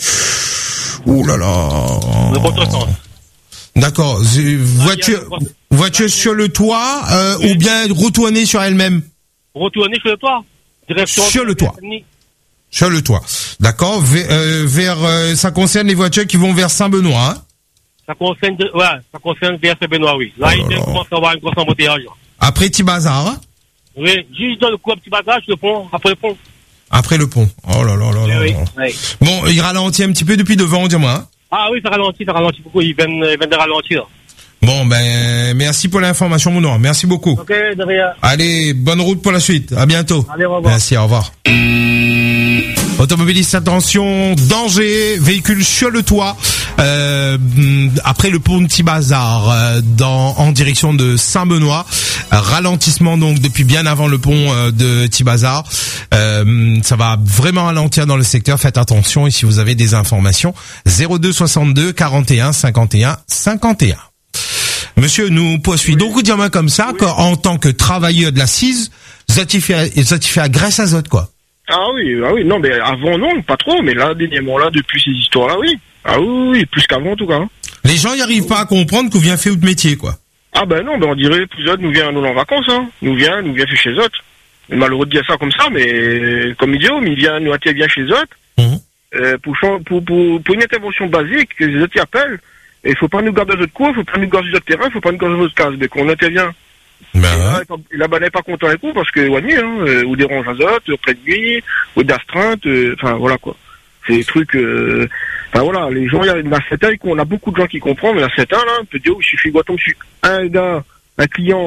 Oh là là. Le contre-sens. D'accord. Voiture, ah, voiture sur le toit, euh, oui. Ou bien retourner sur elle-même? Retourner sur le toit. Direction sur le toit. Sur le toit. D'accord. Vers, euh, vers euh, ça concerne les voitures qui vont vers Saint-Benoît, hein? Ça concerne, ouais, ça concerne vers Saint-Benoît, oui. Là, oh il commence à avoir une grosse embouteillage. Après Tibazar, hein? Oui, juste dans le coup, petit bagage, le pont, après le pont. Après le pont. Oh là là là là. Oui, oui. Bon, il ralentit un petit peu depuis devant, dis-moi. Hein? Ah oui, ça ralentit, ça ralentit beaucoup. Il vient, il vient de ralentir. Bon, ben, merci pour l'information, mon nom. Merci beaucoup. Ok, de rien. Allez, bonne route pour la suite. À bientôt. Allez, au revoir. Merci, au revoir. Automobiliste, attention, danger, véhicule sur le toit, euh, après le pont de Tibazar, euh, dans, en direction de Saint-Benoît. Ralentissement donc depuis bien avant le pont euh, de Tibazar. Euh, ça va vraiment ralentir dans le secteur. Faites attention et si vous avez des informations, zéro deux soixante-deux quarante et un cinquante et un cinquante et un. Monsieur, nous poursuivons. Donc, vous dites comme ça, oui. qu'en tant que travailleur de la C I S, vous êtes fait agresse à Zot, quoi. Ah oui, ah oui, non, mais avant, non, pas trop, mais là, dernièrement, là, depuis ces histoires-là, oui. Ah oui, oui, plus qu'avant, en tout cas. Hein. Les gens n'y arrivent pas à comprendre qu'on vient faire autre métier, quoi. Ah ben non, ben on dirait, plus Zot nous vient, nous, en vacances, hein. Nous vient, nous vient faire chez Zot. C'est malheureux de dire ça comme ça, mais, comme idiot, mais il vient, nous intervient chez Zot. Mmh. Euh, pour, pour, pour, pour une intervention basique, que les autres y appellent. Et il faut pas nous garder notre cours, il faut pas nous garder notre terrain, il faut pas nous garder notre case, mais qu'on intervient. Ben et là, ben, n'est pas content avec vous parce que, éloigné, hein, euh, ou dérange azote, euh, pleine nuit, ou d'astreinte, enfin, euh, voilà, quoi. C'est des trucs, euh, enfin, voilà, les gens, il y a la C E T A, on a beaucoup de gens qui comprennent, mais la C E T A, là, on peut dire, oh, il suffit, quoi, tombe sur un gars, un client,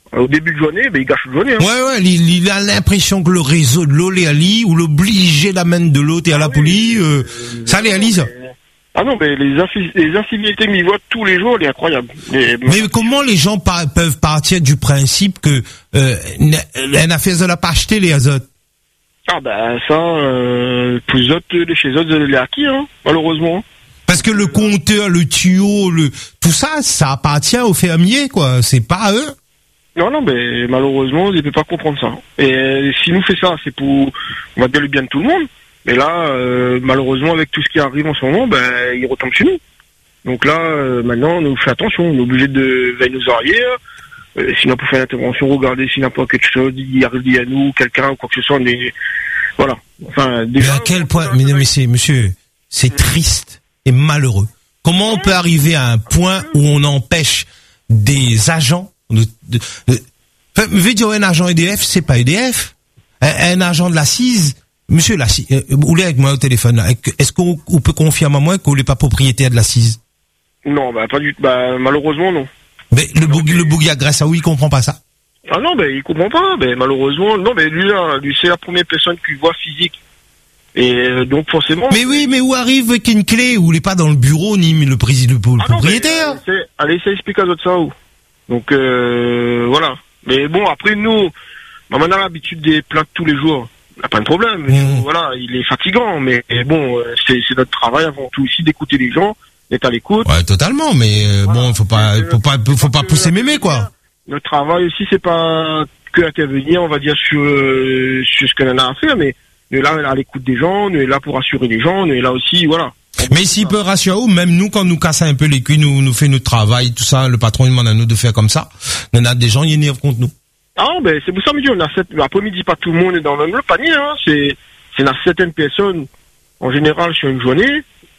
Au début de journée, ben, il gâche la journée. Hein. Ouais, ouais, il, il a l'impression que le réseau de l'eau l'ali ou l'obligé d'amener de l'eau et à la poulie, euh, ça l'ali, ça. Ah non, mais les, infi- les incivilités que m'y voient tous les jours, elle est incroyable. Et, mais comment les gens par- peuvent partir du principe que euh, une affaire de la pas acheter les azotes? Ah ben ça, euh, pour les autres, chez les autres, les acquis, hein, malheureusement. Parce que le compteur, le tuyau, le tout ça, ça appartient aux fermiers, quoi. C'est pas à eux. Non, non, mais malheureusement, ils ne peuvent pas comprendre ça. Et si nous fait ça, c'est pour, on va dire le bien de tout le monde. Mais là, euh, malheureusement, avec tout ce qui arrive en ce moment, ben, il retombe chez nous. Donc là, euh, maintenant, on nous fait attention. On est obligé de veiller nos arrières. Euh, sinon, pour faire l'intervention, regarder s'il n'y a pas quelque chose, il arrive à nous, quelqu'un ou quoi que ce soit. Mais voilà. Enfin, déjà. Mais à quel point, mais non, mais c'est, monsieur, c'est triste et malheureux. Comment on peut arriver à un point où on empêche des agents de, de, de, enfin, veut dire un agent E D F, c'est pas E D F. Un, un agent de la C I S, monsieur la C I S, euh, vous avec moi au téléphone, là. Est-ce qu'on on peut confirmer à moi qu'on n'est pas propriétaire de la C I S? Non, bah, pas du tout, bah, malheureusement, non. Mais le bougui, le bougui à Grèce, ah oui, il comprend pas ça. Ah non, ben, il comprend pas, ben, malheureusement, non, mais lui, là, lui, c'est la première personne qui voit physique. Et euh, donc forcément. Mais oui, mais où arrive avec une clé où il n'est pas dans le bureau ni le président, le ah propriétaire. Non, mais, euh, allez, ça explique à d'autres ça où. Donc euh, voilà. Mais bon, après nous, on a l'habitude des plaintes tous les jours. On n'a pas de problème. Mmh. Voilà, il est fatigant, mais bon, c'est, c'est notre travail avant tout ici d'écouter les gens, d'être à l'écoute. Ouais, totalement. Mais euh, voilà. Bon, faut pas, faut pas, faut, faut pas pousser mémé quoi. Notre travail aussi, c'est pas que intervenir, on va dire sur euh, sur ce qu'on a à faire, mais on est là à l'écoute des gens, on est là pour rassurer les gens, on est là aussi, voilà. Mais s'il peut rassurer, même nous, quand nous casse un peu les culs, nous, nous fait notre travail, tout ça, le patron, il demande à nous de faire comme ça. On a des gens, ils énervent contre nous. Ah, ben, c'est pour ça, midi, on a sept, après-midi, pas tout le monde est dans le même panier, hein. C'est, c'est dans certaines personnes, en général, sur une journée,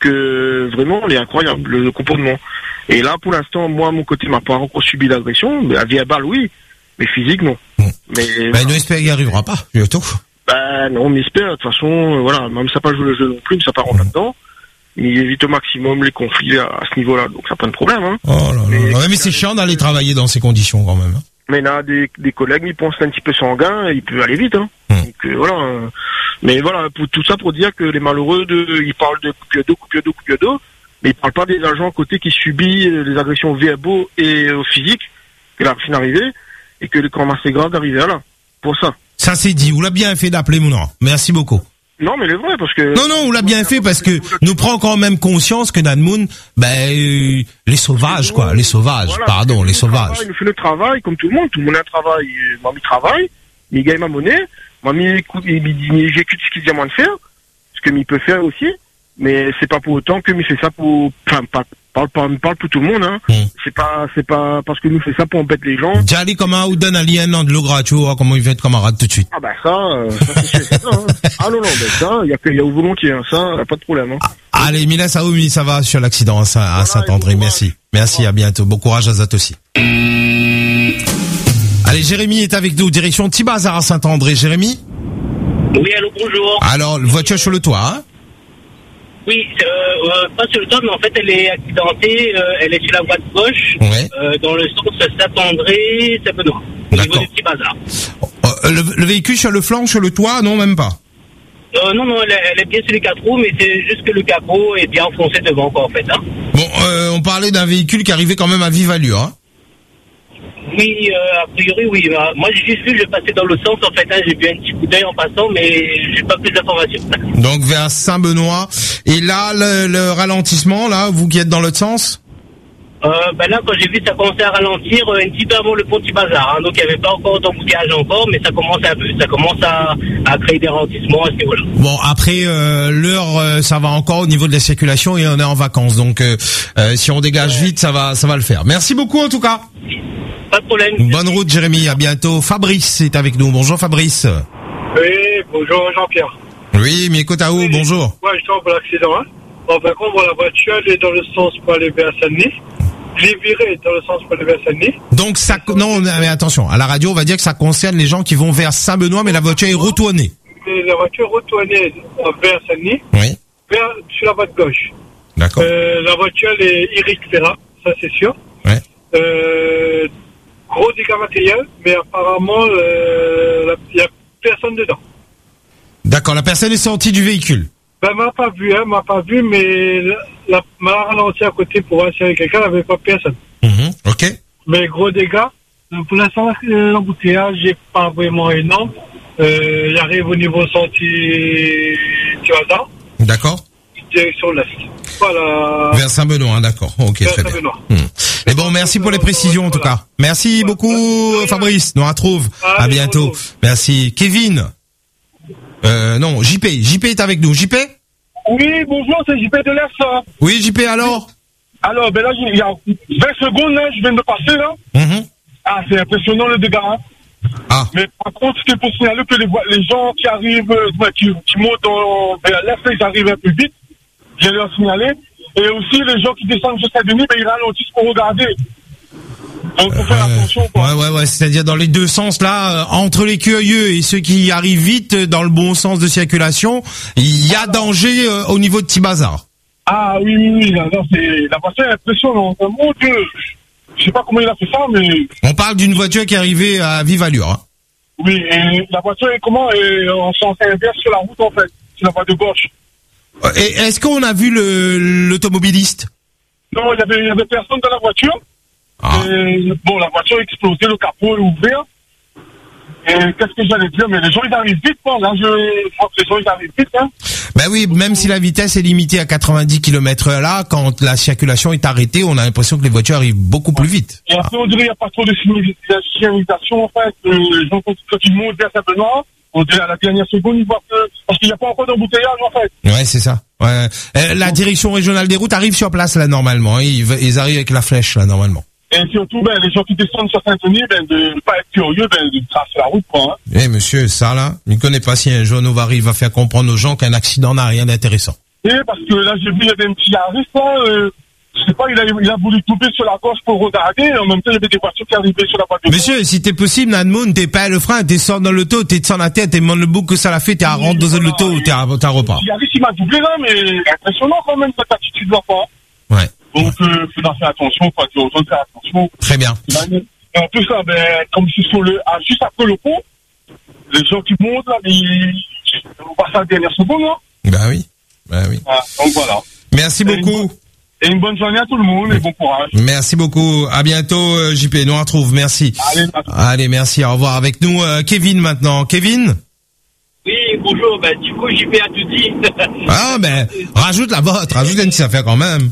que vraiment, elle est incroyable, le, le comportement. Et là, pour l'instant, moi, mon côté, m'a pas encore subi l'agression, mais à verbal, oui. Mais physique, non. Mmh. Mais, ben, voilà. Nous espérons qu'il n'y arrivera pas, bientôt. Ben, non, mais espère, de toute façon, euh, voilà, même ça pas jouer le jeu non plus, mais ça part en là-dedans. Il évite au maximum les conflits à, à ce niveau-là, donc ça pas de problème, hein. Oh là là. Mais, ouais, mais c'est chiant d'aller travailler dans ces conditions, quand même. Hein. Mais là, des, des collègues, ils pensent un petit peu sanguin, il peut aller vite, hein. Mmh. Donc, euh, voilà. Euh, mais voilà, pour, tout ça pour dire que les malheureux, de, ils parlent de coupure d'eau, coupure d'eau, coupure d'eau, mais ils parlent pas des agents à côté qui subissent les agressions verbaux et euh, physiques, que la fin arrivée, et que quand c'est grave d'arriver là, pour ça. Ça c'est dit, vous l'a bien fait d'appeler mon nom. Merci beaucoup. Non, mais c'est vrai, parce que... Non, non, on l'a bien fait parce que nous prend quand même conscience que Nadmoun, ben, euh, les sauvages, quoi, les sauvages, voilà, pardon, les sauvages. Travail, il nous fait le travail, comme tout le monde, tout le monde a un travail, moi, il travaille, il gagne ma monnaie, moi, il j'écoute ce qu'il dit à moi de faire, ce que il peut faire aussi, mais c'est pas pour autant que il fait ça pour, enfin, pas, parle, parle, parle pour tout le monde, hein. Mm. C'est pas, c'est pas parce que nous fait ça pour embêter les gens. Jali, comment ou donne un lien de l'eau gratuit, comment il fait être camarade tout de suite. Ah, bah, ça, euh, ça, c'est ça, hein. Ah, non, non, ben, ça, il y a que, il y a volontiers, hein, ça, y a pas de problème, hein. Ah, allez, Mila Saoumi, ça va sur l'accident à, Saint- à voilà, Saint-André. Merci. Merci, à bientôt. Bon courage à Zat aussi. Allez, Jérémy est avec nous, direction Tibazar à Saint-André. Jérémy? Oui, allô, bonjour. Alors, voiture sur le toit, hein? Oui, euh, euh, pas sur le toit, mais en fait, elle est accidentée, euh, elle est sur la voie de gauche, ouais. euh, dans le sens Saint-André, Saint-Benoît, au niveau du petit bazar. Euh, le, le véhicule sur le flanc, sur le toit, non, même pas? Euh, non, non, elle est, elle est bien sur les quatre roues, mais c'est juste que le capot est bien enfoncé devant, quoi, en fait, hein. Bon, euh, on parlait d'un véhicule qui arrivait quand même à vive allure, hein? Oui, euh, a priori, oui. Bah, moi, j'ai juste vu, je passais dans l'autre sens, en fait, hein, j'ai vu un petit coup d'œil en passant, mais j'ai pas plus d'informations. Donc, vers Saint-Benoît. Et là, le, le ralentissement, là, vous qui êtes dans l'autre sens? Euh, ben là, quand j'ai vu, ça commençait à ralentir euh, un petit peu avant le pont du bazar, hein, donc il n'y avait pas encore d'embouteillage encore, mais ça commence un peu, ça commence à, à créer des ralentissements à ce niveau-là. Bon, après, euh, l'heure, euh, ça va encore au niveau de la circulation et on est en vacances, donc euh, euh, si on dégage vite, ça va, ça va le faire. Merci beaucoup, en tout cas. Pas de problème. Bonne route, Jérémy. À bientôt. Fabrice est avec nous. Bonjour, Fabrice. Oui, bonjour, Jean-Pierre. Oui, Miekotaou, oui, bonjour. Moi, je tombe pour l'accident. Hein. En fin de compte, la voiture, elle est dans le sens pour aller vers Saint-Denis. J'ai viré dans le sens pour aller vers Saint-Denis. Donc, ça, non, mais attention. À la radio, on va dire que ça concerne les gens qui vont vers Saint-Benoît, mais la voiture est retournée. Et la voiture retournée vers Saint-Denis. Oui. Vers, sur la voie de gauche. D'accord. Euh, la voiture, elle est Eric Ferrat, ça c'est sûr. Ouais. Euh, gros dégâts matériels, mais apparemment, il n'y a personne dedans. D'accord, la personne est sortie du véhicule. Ben, m'a pas vu, hein, m'a pas vu, mais la, la, m'a ralenti à côté pour voir s'il y avait quelqu'un, il n'y avait pas personne. Mmh, ok. Mais gros dégâts. Pour l'instant, l'embouteillage n'est pas vraiment énorme. Euh, il arrive au niveau sortie Tuada. D'accord. Direction l'Est. Voilà. Vers Saint-Benoît, hein, d'accord. Ok, Vers très bien. Saint-Benoît. Mmh. Et bon, merci pour les précisions en tout cas. Merci beaucoup Fabrice, nous on retrouve. À bientôt. Merci. Kevin. Euh, non, J P. J P est avec nous. J P? Oui, bonjour, c'est J P de l'Est. Oui, J P, alors? Alors, ben là, il y a vingt secondes, là, je viens de passer, là. Mmh. Ah, c'est impressionnant, le dégât, hein. Ah. Mais par contre, c'était pour signaler que les, les gens qui arrivent, euh, qui, qui montent dans, vers l'Est, ils arrivent un peu vite. Je vais leur signaler. Et aussi, les gens qui descendent jusqu'à Denis, ben, ils ralentissent pour regarder. Donc, faut faire euh, attention, quoi. Ouais, ouais, ouais. C'est-à-dire dans les deux sens, là, euh, entre les curieux et ceux qui arrivent vite euh, dans le bon sens de circulation, il y a danger euh, au niveau de Thibazar. Ah, oui, oui, oui. Là, c'est, la voiture est impressionnante. Mon Dieu. Je sais pas comment il a fait ça, mais... On parle d'une voiture qui est arrivée à vive allure, hein. Oui, et la voiture est comment? Et en sens inverse sur la route, en fait. C'est la voie de gauche. Et est-ce qu'on a vu le, l'automobiliste? Non, il y avait, il y avait personne dans la voiture. Ah. Et, bon, la voiture a explosé, le capot est ouvert. Et qu'est-ce que j'allais dire? Mais les gens, ils arrivent vite, quoi. Là, je crois que les gens, ils arrivent vite, hein. Ben oui, même si la vitesse est limitée à quatre-vingt-dix kilomètres heure là, quand la circulation est arrêtée, on a l'impression que les voitures arrivent beaucoup plus vite. Et après, on dirait qu'il n'y a pas trop de signalisation, en fait. Euh, les gens, quand ils montent vers Saint-Benoît, on dirait à la dernière seconde, ils voient que... Parce qu'il n'y a pas encore d'embouteillage, en fait. Ouais, c'est ça. Ouais. Euh, la direction régionale des routes arrive sur place, là, normalement. Ils, ils arrivent avec la flèche, là, normalement. Et surtout, ben, les gens qui descendent sur Saint-Denis, ben, de ne pas être curieux, ben, de tracer la route, quoi, hein. Eh, monsieur, ça, là, il ne connaît pas si un jaune ovary va faire comprendre aux gens qu'un accident n'a rien d'intéressant. Et parce que là, j'ai vu, il y avait un petit Yaris, là, euh, je sais pas, il a, il a voulu tomber sur la gauche pour regarder, et en même temps, il y avait des voitures qui arrivaient sur la voie de gauche. Monsieur, si t'es possible, Nadmoun, t'es pas le frein, t'es sort dans l'auto, t'es sans la tête, t'es mon le bouc que ça l'a fait, t'es à rentrer dans l'auto, t'es à, t'es à repas. Le Yaris, il m'a doublé, là, mais impressionnant, quand même, cette attitude-là, quoi. Ouais. Donc, il euh, faut faire attention, quoi, tu autant faire attention. Très bien. Et en plus, là, ben, comme c'est sur le, ah, juste après le pont, les gens qui montent, là, ils, on passe à la dernière seconde, là. Bah oui. Bah oui. Ah, donc voilà. Merci et beaucoup. Une, et une bonne journée à tout le monde, et bon courage. Merci beaucoup. À bientôt, euh, J P. Nous on retrouve. Merci. Allez, Allez, merci. Au revoir. Avec nous, euh, Kevin maintenant. Kevin? Oui, bonjour. Ben, du coup, J P a tout dit. Ah, ben, rajoute la vôtre. Rajoute une petite affaire quand même.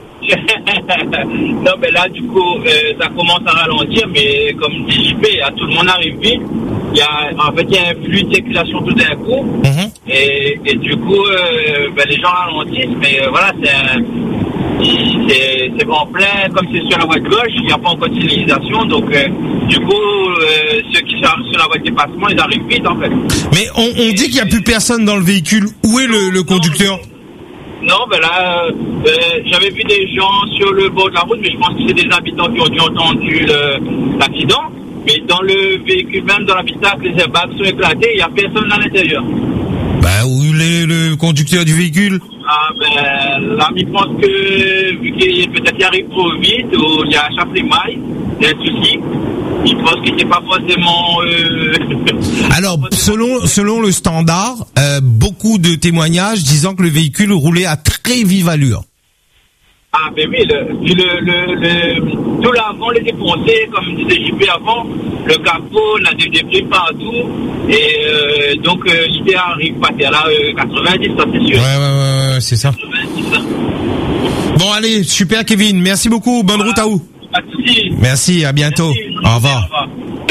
Non, mais là, du coup, euh, ça commence à ralentir, mais comme dit J P, tout le monde arrive vite. Il y a, en fait, il y a un flux de circulation tout d'un coup. Mm-hmm. Et, et du coup, euh, ben, les gens ralentissent, mais euh, voilà, c'est un, c'est, c'est en plein, comme c'est sur la voie de gauche, il n'y a pas encore de signalisation, donc euh, du coup, euh, ceux qui sont sur la voie de dépassement, ils arrivent vite, en fait. Mais on, on dit qu'il n'y a plus personne dans le véhicule. Où est le, le conducteur? Non, ben là, euh, j'avais vu des gens sur le bord de la route, mais je pense que c'est des habitants qui ont dû entendre le, l'accident. Mais dans le véhicule, même dans l'habitacle, les airbags sont éclatés, il n'y a personne à l'intérieur. Bah, où est le conducteur du véhicule? Ah, ben, là, il pense que, vu qu'il peut-être qu'il arrive trop vite, ou il y a échappé les mailles, il y a un souci. Je pense que c'est pas forcément... Euh... Alors, selon selon le standard, euh, beaucoup de témoignages disant que le véhicule roulait à très vive allure. Ah ben oui, le, le, le, le, tout l'avant les défoncé, comme disait J P avant, le capot, on a des débris partout, et euh, donc euh, l'idée arrive pas à la euh, quatre-vingt-dix, ça c'est sûr. Ouais, ouais, ouais, c'est ça. Bon, allez, super Kevin, merci beaucoup, bonne voilà. Route à vous. Pas de soucis. Merci, à bientôt. Merci. Au revoir. Au revoir.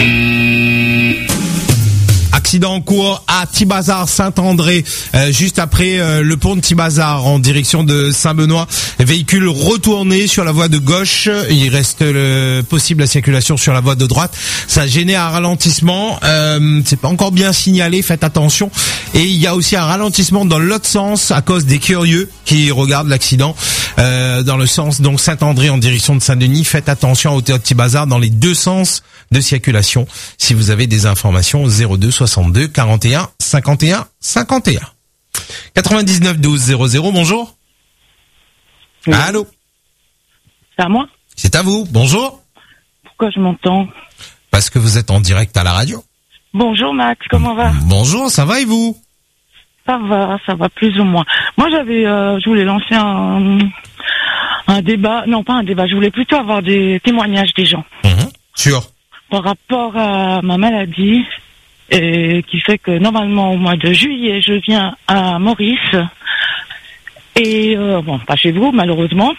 Accident en cours à Thibazar Saint-André, euh, juste après euh, le pont de Thibazar en direction de Saint-Benoît. Véhicule retourné sur la voie de gauche. Il reste le, possible la circulation sur la voie de droite. Ça génère un ralentissement. Euh, c'est pas encore bien signalé. Faites attention. Et il y a aussi un ralentissement dans l'autre sens à cause des curieux qui regardent l'accident euh, dans le sens donc Saint-André en direction de Saint-Denis. Faites attention à hauteur de Thibazar dans les deux sens de circulation. Si vous avez des informations, zéro deux soixante-deux quarante et un cinquante et un cinquante et un. quatre-vingt-dix-neuf douze zéro zéro, bonjour. Oui. Allô. C'est à moi? C'est à vous, bonjour. pourquoi je m'entends? Parce que vous êtes en direct à la radio. Bonjour Max, comment va? Bonjour, ça va et vous? Ça va, ça va plus ou moins. Moi j'avais, euh, je voulais lancer un, un débat, non pas un débat, je voulais plutôt avoir des témoignages des gens. Mmh. Sûr. Par rapport à ma maladie, et qui fait que normalement au mois de juillet je viens à Maurice, et euh, bon pas chez vous malheureusement.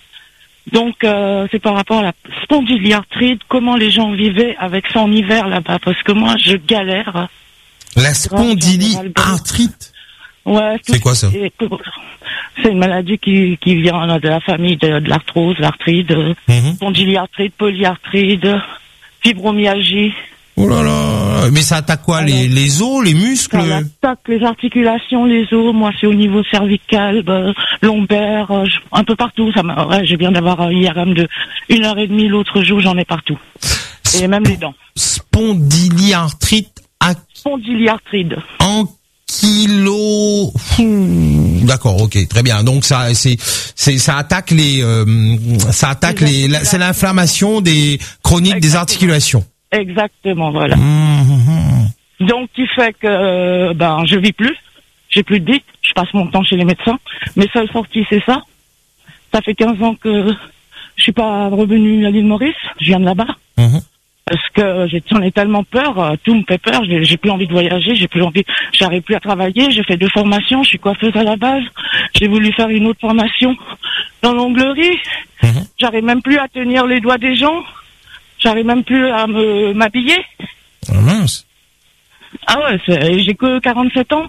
Donc euh, c'est par rapport à la spondyliarthrite, comment les gens vivaient avec ça en hiver là-bas, parce que moi je galère. La spondyliarthrite? Ouais. C'est quoi ça? C'est une maladie qui, qui vient de la famille de, de l'arthrose, l'arthrite, mm-hmm. spondyliarthrite, polyarthrite, fibromyalgie. Oh là là, mais ça attaque quoi? Les, les os, les muscles? Ça attaque les articulations, les os. Moi, c'est au niveau cervical, bah, lombaire, euh, un peu partout. Ça m'a, ouais, je viens d'avoir un I R M de une heure et demie l'autre jour, j'en ai partout. Et même les dents. Spondyliarthrite. À... Spondyliarthrite. En kilos. D'accord, ok, très bien. Donc ça, c'est, c'est, ça attaque les, euh, ça attaque les, la, c'est l'inflammation des chroniques Exactement. Des articulations. Exactement, voilà. Mmh. Donc, qui fait que euh, ben je vis plus, j'ai plus de vie, je passe mon temps chez les médecins. Mes seules sorties, c'est ça. Ça fait quinze ans que je suis pas revenue à l'île Maurice, je viens de là-bas. Mmh. Parce que j'en ai tellement peur, tout me fait peur, j'ai, j'ai plus envie de voyager, j'ai plus envie, j'arrive plus à travailler, j'ai fait deux formations, je suis coiffeuse à la base, j'ai voulu faire une autre formation dans l'onglerie, mmh. J'arrive même plus à tenir les doigts des gens. J'arrive même plus à me m'habiller. Ah mince. Ah ouais, c'est, j'ai que quarante-sept ans.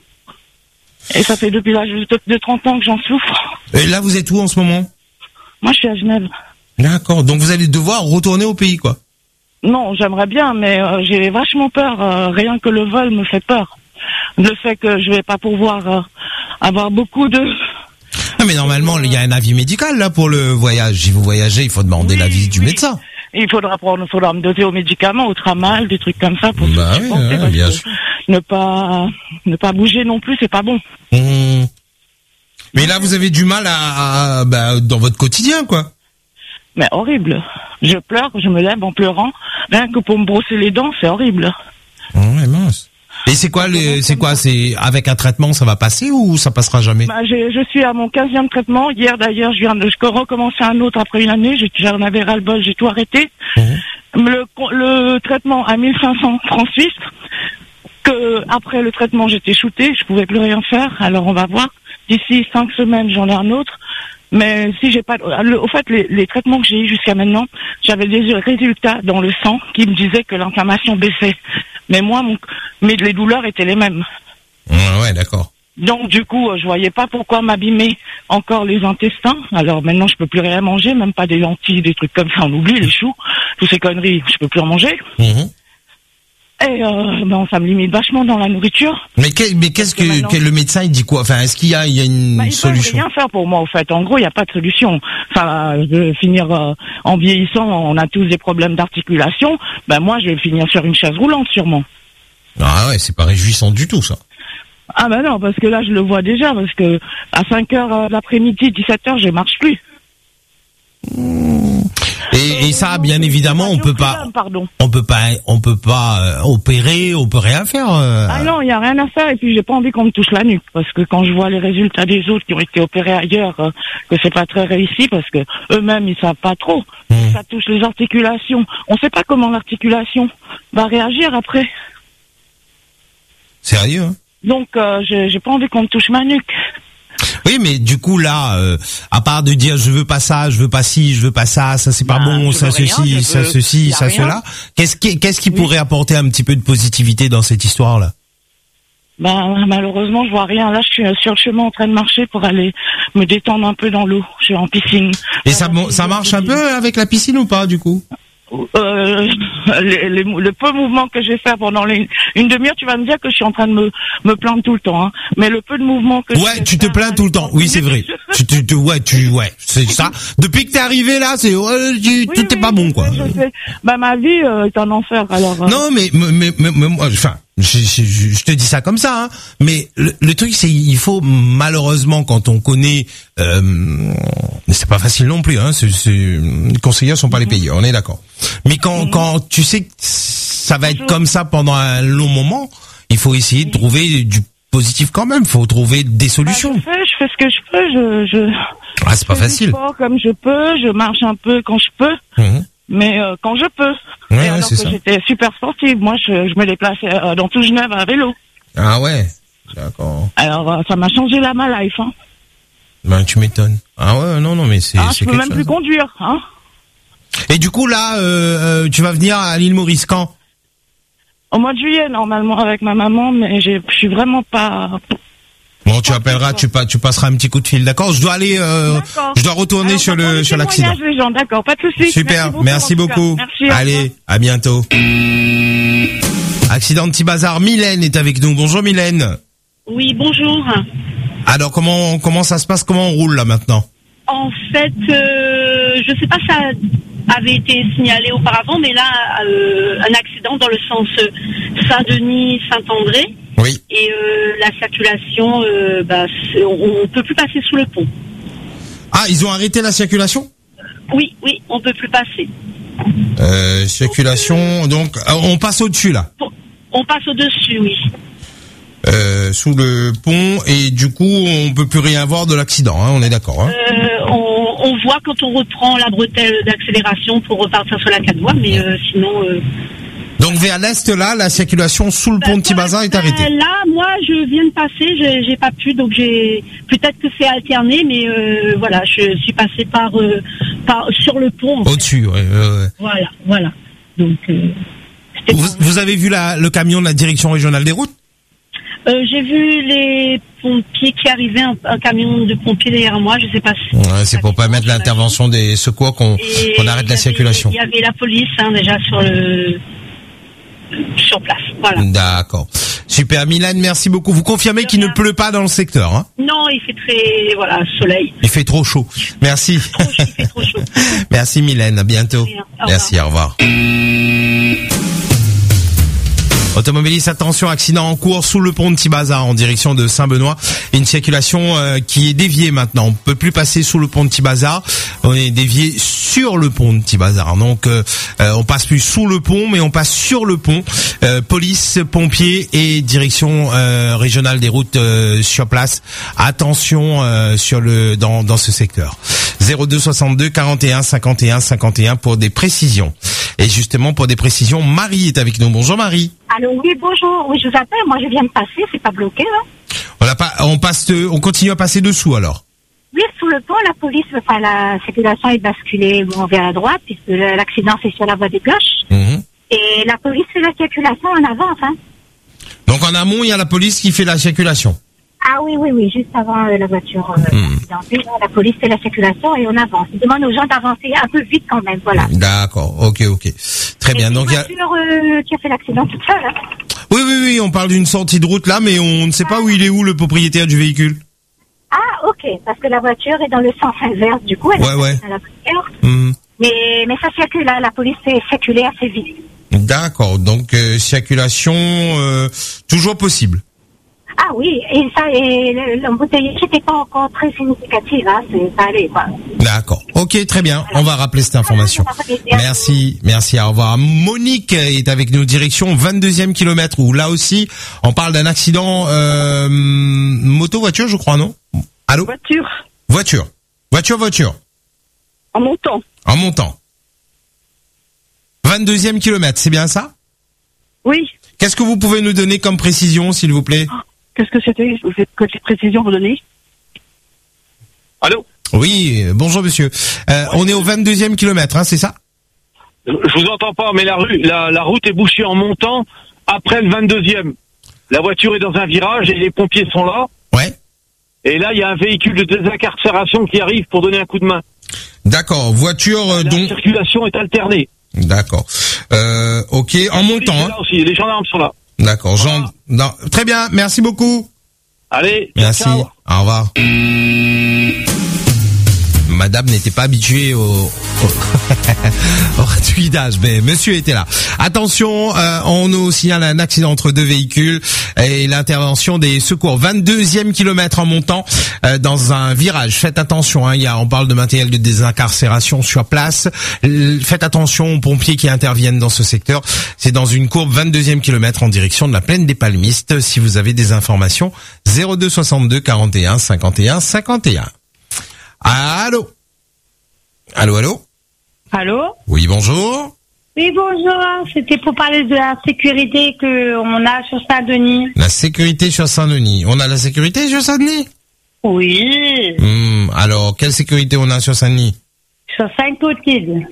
Et ça fait depuis l'âge de, de trente ans que j'en souffre. Et là, vous êtes où en ce moment? Moi, je suis à Genève. D'accord. Donc, vous allez devoir retourner au pays, quoi? Non, j'aimerais bien, mais euh, j'ai vachement peur. Euh, rien que le vol me fait peur. Le fait que je vais pas pouvoir euh, avoir beaucoup de... Non, mais normalement, il y a un avis médical, là, pour le voyage. Si vous voyagez, il faut demander oui, l'avis du oui. médecin. Il faudra prendre, il faudra me doser aux médicaments, au tramal, des trucs comme ça pour bah se oui, supporter, ouais, bien que sûr. ne pas, ne pas bouger non plus, c'est pas bon. Mmh. Mais là, vous avez du mal à, à bah, dans votre quotidien, quoi. Mais horrible. Je pleure, je me lève en pleurant. Rien que pour me brosser les dents, c'est horrible. Oh, ouais, mince. Et c'est quoi le, c'est quoi, c'est avec un traitement, ça va passer ou ça passera jamais? Bah, je, je suis à mon quinzième traitement. Hier, d'ailleurs, je viens de je recommencer un autre après une année. J'en avais ras le bol, j'ai tout arrêté. Mmh. Le, le traitement à mille cinq cents francs suisses. Que après le traitement, j'étais shootée, je pouvais plus rien faire. Alors on va voir. D'ici cinq semaines, j'en ai un autre. Mais si j'ai pas, le, au fait, les, les traitements que j'ai eu jusqu'à maintenant, j'avais des résultats dans le sang qui me disaient que l'inflammation baissait. Mais moi, mon, mais les douleurs étaient les mêmes. Ouais, ouais, d'accord. Donc du coup, je voyais pas pourquoi m'abîmer encore les intestins. Alors maintenant, je peux plus rien manger, même pas des lentilles, des trucs comme ça. On oublie les choux, toutes ces conneries, je peux plus en manger. Mmh. Et euh, ben, ça me limite vachement dans la nourriture. Mais, que, mais qu'est-ce que, que, que le médecin il dit quoi? Enfin, est-ce qu'il y a, il y a une bah, solution? Il peut rien faire pour moi, au fait. En gros, il n'y a pas de solution. Enfin, je vais finir euh, en vieillissant, on a tous des problèmes d'articulation. Ben moi, je vais finir sur une chaise roulante, sûrement. Ah ouais, c'est pas réjouissant du tout, ça. Ah ben non, parce que là, je le vois déjà, parce que à cinq heures de l'après-midi, dix-sept heures, je marche plus. Et, et ça, bien évidemment, on peut pas, on peut pas, on peut pas euh, opérer, on peut rien faire. Euh... Ah non, il y a rien à faire. Et puis j'ai pas envie qu'on me touche la nuque, parce que quand je vois les résultats des autres qui ont été opérés ailleurs, euh, que c'est pas très réussi, parce que eux-mêmes ils savent pas trop. Mmh. Ça touche les articulations. On sait pas comment l'articulation va réagir après. Sérieux, hein? Donc euh, j'ai, j'ai pas envie qu'on me touche ma nuque. Oui, mais du coup là, euh, à part de dire je veux pas ça, je veux pas ci, je veux pas ça, ça c'est pas bah, bon, ça ceci, ça veux... ceci, ça rien. Cela. Qu'est-ce qui, qu'est-ce qui oui. pourrait apporter un petit peu de positivité dans cette histoire-là? Ben malheureusement, je vois rien. Là, je suis sur le chemin en train de marcher pour aller me détendre un peu dans l'eau. Je suis en piscine. Et ça, ça marche un peu avec la piscine ou pas du coup? Euh, les, les, le peu de mouvement que je vais faire pendant les, une demi-heure, tu vas me dire que je suis en train de me, me plaindre tout le temps, hein. Mais le peu de mouvement que ouais, je tu te plains tout le temps. Oui, c'est vrai. tu, tu, tu, ouais, tu, ouais, c'est ça. Depuis que t'es arrivé là, c'est, ouais, tu, oui, t'es oui, pas bon, quoi. Je sais. Bah, ma vie euh, est un enfer, alors. Euh... Non, mais, mais, mais, mais moi, enfin. Je, je, je te dis ça comme ça, hein. Mais le, le truc c'est il faut malheureusement quand on connaît euh, C'est pas facile non plus, hein. C'est, c'est... Les conseillers sont pas les payeurs, on est d'accord. Mais quand, quand tu sais que ça va être comme ça pendant un long moment, il faut essayer de trouver du positif quand même. Faut trouver des solutions. Bah, je fais, je fais ce que je peux. Je, je. Ah, c'est pas je fais facile. du sport comme je peux. Je marche un peu quand je peux. Mmh. Mais euh, quand je peux. Ouais, Et ouais, alors c'est que ça. j'étais super sportive. Moi, je, je me déplaçais euh, dans tout Genève à vélo. Ah ouais. D'accord. Alors, euh, ça m'a changé la ma life. Hein. Ben, tu m'étonnes. Ah ouais, non, non, mais c'est, Ah, c'est je peux quelque même chose. plus conduire. Hein. Et du coup, là, euh, euh, tu vas venir à l'île Maurice quand? Au mois de juillet, normalement, avec ma maman, mais j'ai- je suis vraiment pas... Bon, tu appelleras, tu, pas, tu passeras un petit coup de fil, d'accord? Je dois aller, euh, D'accord. je dois retourner Alors, sur pour le, les sur l'accident. témoignages, les gens, d'accord, pas de soucis. Super, merci Merci beaucoup. beaucoup. en tout cas. Merci, au Allez, revoir. à bientôt. Accident de petit bazar, Mylène est avec nous. Bonjour Mylène. Oui, bonjour. Alors comment comment ça se passe, comment on roule là maintenant? En fait, euh, je sais pas si ça avait été signalé auparavant, mais là, euh, un accident dans le sens euh, Saint-Denis-Saint-André. Oui. Et euh, la circulation, euh, bah, c'est- on, on peut plus passer sous le pont. Ah, ils ont arrêté la circulation? Oui, oui, on peut plus passer. Euh, circulation, donc euh, on passe au-dessus là, On passe au-dessus, oui. euh, sous le pont, et du coup on peut plus rien voir de l'accident, hein, on est d'accord. Hein. Euh, on, on voit quand on reprend la bretelle d'accélération pour repartir sur la quatre voies, mais euh, sinon... euh, Donc vers l'est là, la circulation sous le pont de petit bazar est arrêtée. Euh, là, moi, je viens de passer, j'ai, j'ai pas pu, donc j'ai peut-être que c'est alterné, mais euh, voilà, je suis passée par, euh, par sur le pont. en fait. Au-dessus, ouais, ouais, ouais. Voilà, voilà. Donc, euh, Vous, vous avez vu la, le camion de la direction régionale des routes? euh, j'ai vu les pompiers qui arrivaient, un, un camion de pompiers derrière moi, je sais pas si. Ouais, c'est pour permettre l'intervention des secours qu'on Et qu'on arrête il y la avait- circulation. Il y avait la police hein, déjà sur le sur place. Voilà. D'accord. Super, Mylène, merci beaucoup. Vous confirmez qu'il ne pleut pas dans le secteur, hein? Non, il fait très voilà soleil. Il fait trop chaud. Merci. Merci Mylène, à bientôt. Merci, au revoir. Automobiliste, attention, accident en cours sous le pont de Thibazard en direction de Saint-Benoît. Une circulation euh, qui est déviée maintenant. On peut plus passer sous le pont de Thibazard. On est dévié sur le pont de Thibazard. Donc euh, euh, on passe plus sous le pont, mais on passe sur le pont. Euh, police, pompiers et direction euh, régionale des routes euh, sur place. Attention euh, sur le dans dans ce secteur. zéro deux soixante-deux quarante et un cinquante et un cinquante et un pour des précisions. Et justement pour des précisions, Marie est avec nous. Bonjour Marie. Allô, oui, bonjour. Oui, je vous appelle. Moi, je viens de passer. C'est pas bloqué, hein. On a pas, on passe, de- on continue à passer dessous alors. Oui, sous le pont, la police, enfin, la circulation est basculée bon, vers la droite, puisque le- l'accident c'est sur la voie de gauche. Mhm. Et la police fait la circulation en avance, hein. Donc en amont, il y a la police qui fait la circulation. Ah oui, oui, oui, juste avant euh, la voiture euh, Mhm. accidentée, là, la police fait la circulation et on avance. Il demande aux gens d'avancer un peu vite quand même, voilà. D'accord. Ok, ok. Très bien. Donc il y a, La voiture euh, qui a fait l'accident toute seule, hein. oui, oui, oui. On parle d'une sortie de route là, mais on ne sait pas où il est où le propriétaire du véhicule. Ah, ok, parce que la voiture est dans le sens inverse, du coup, elle Ouais, est ouais. à la voiture. Mhm. Mais, mais ça circule, là, la police fait circuler assez vite. D'accord. Donc euh, circulation euh, toujours possible. Ah oui, et ça, et le- l'embouteillage n'était pas encore très significatif, hein, c'est, ça allait, quoi. D'accord. Ok, très bien. On va rappeler cette information. Merci, merci, au revoir. Monique est avec nous, direction vingt-deuxième kilomètre, où là aussi, on parle d'un accident euh, moto-voiture, je crois, non? Allô? Voiture. Voiture. Voiture, voiture. En montant. En montant. vingt-deuxième kilomètre, c'est bien ça? Oui. Qu'est-ce que vous pouvez nous donner comme précision, s'il vous plaît? Qu'est-ce que c'était? Vous faites quelle précision vous donnez? Allô? Oui, euh, bonjour monsieur. Euh, on est au vingt-deuxième kilomètre, hein, c'est ça? Je vous entends pas, mais la rue, la, la route est bouchée en montant après le vingt-deuxième. La voiture est dans un virage et les pompiers sont là. Ouais. Et là, il y a un véhicule de désincarcération qui arrive pour donner un coup de main. D'accord, voiture euh, La dont... circulation est alternée. D'accord. Euh, ok, en montant. Hein. Là aussi, les gendarmes sont là. D'accord, Jean... non. Très bien, merci beaucoup. Allez, Merci, ciao. au revoir. madame n'était pas habituée au, au, au ratuidage, mais monsieur était là. Attention, euh, on nous signale un accident entre deux véhicules et l'intervention des secours. vingt-deuxième kilomètre en montant euh, dans un virage. Faites attention, hein, il y a, on parle de matériel de désincarcération sur place. L- faites attention aux pompiers qui interviennent dans ce secteur. C'est dans une courbe vingt-deuxième kilomètre en direction de la plaine des Palmistes. Si vous avez des informations, zéro deux soixante-deux quarante et un cinquante et un cinquante et un. Allô? Allô, allô? Allô? Oui, bonjour. Oui, bonjour. C'était pour parler de la sécurité que on a sur Saint-Denis. La sécurité sur Saint-Denis. On a la sécurité sur Saint-Denis? Oui. Hum, alors, quelle sécurité on a sur Saint-Denis? Sur Saint-Clotilde.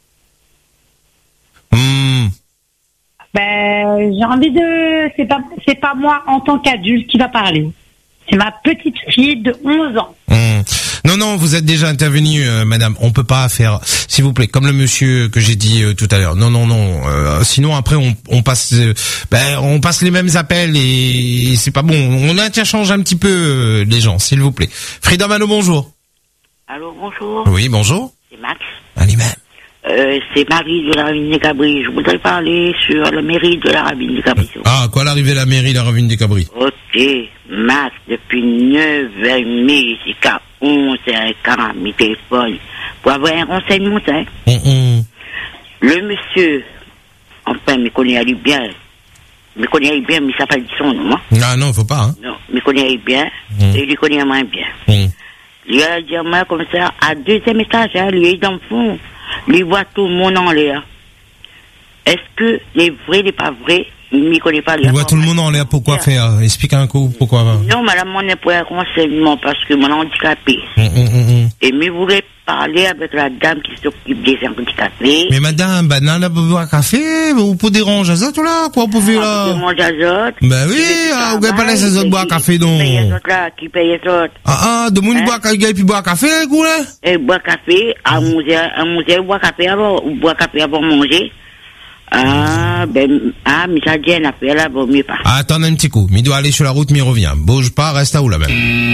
Hum. Ben, j'ai envie de... C'est pas, c'est pas moi en tant qu'adulte qui va parler. C'est ma petite fille de onze ans. Hum. Non, non, vous êtes déjà intervenu, euh, madame. On peut pas faire, s'il vous plaît, comme le monsieur que j'ai dit euh, tout à l'heure. Non, non, non. Euh, sinon, après, on, on passe, euh, ben, on passe les mêmes appels et, et c'est pas bon. On interchange un petit peu euh, les gens, s'il vous plaît. Freedom, allô, bonjour. Allô, bonjour. Oui, bonjour. C'est Max. Allez, même. Euh, c'est Marie de la Ravine des Cabris. Je voudrais parler sur la mairie de la Ravine des Cabris. Ah, quoi, l'arrivée de la mairie de la Ravine des Cabris? Ok, Max, depuis neuf heures trente jusqu'à onze heures quarante, mes téléphones, pour avoir un renseignement, hein. Mm -mm. Le monsieur, enfin, me connaît bien, me connaît bien, mais ça pas dit son nom, hein. Ah non, faut pas, hein. Non, me connaît bien, Mm. et il connaît moins bien. Mm. Il a dit à moi comme ça, à deuxième étage, hein, lui est dans le fond, lui voit tout le monde en l'air. Est-ce que les vrais, les pas vrais, il ne connaît pas les On voit tout le monde en l'air, pourquoi faire? Explique un coup, pourquoi? Non, madame, on est pour un renseignement parce que mon handicapé. Mm, mm, mm. Et mais voulait parler avec la dame qui s'occupe des handicapés. Mais madame, bah, n'a pas boire café, vous pouvez déranger les autres, là? Quoi, vous pouvez, là? Qui mange les autres. Ben oui, ah, vous n'avez pas laissé les autres boire café, donc. Qui paye les autres, là, qui paye les autres. Ah, ah, de monde boire café, puis boire café, là, coup, là? Et boire café, à manger, à manger, boire café avant, ou boire café avant manger. Ah, ben, ah, mais ça dit un affaire là, vaut mieux pas. Ah, attends un petit coup. Il doit aller sur la route, mais il revient. Bouge pas, reste à où, là, même.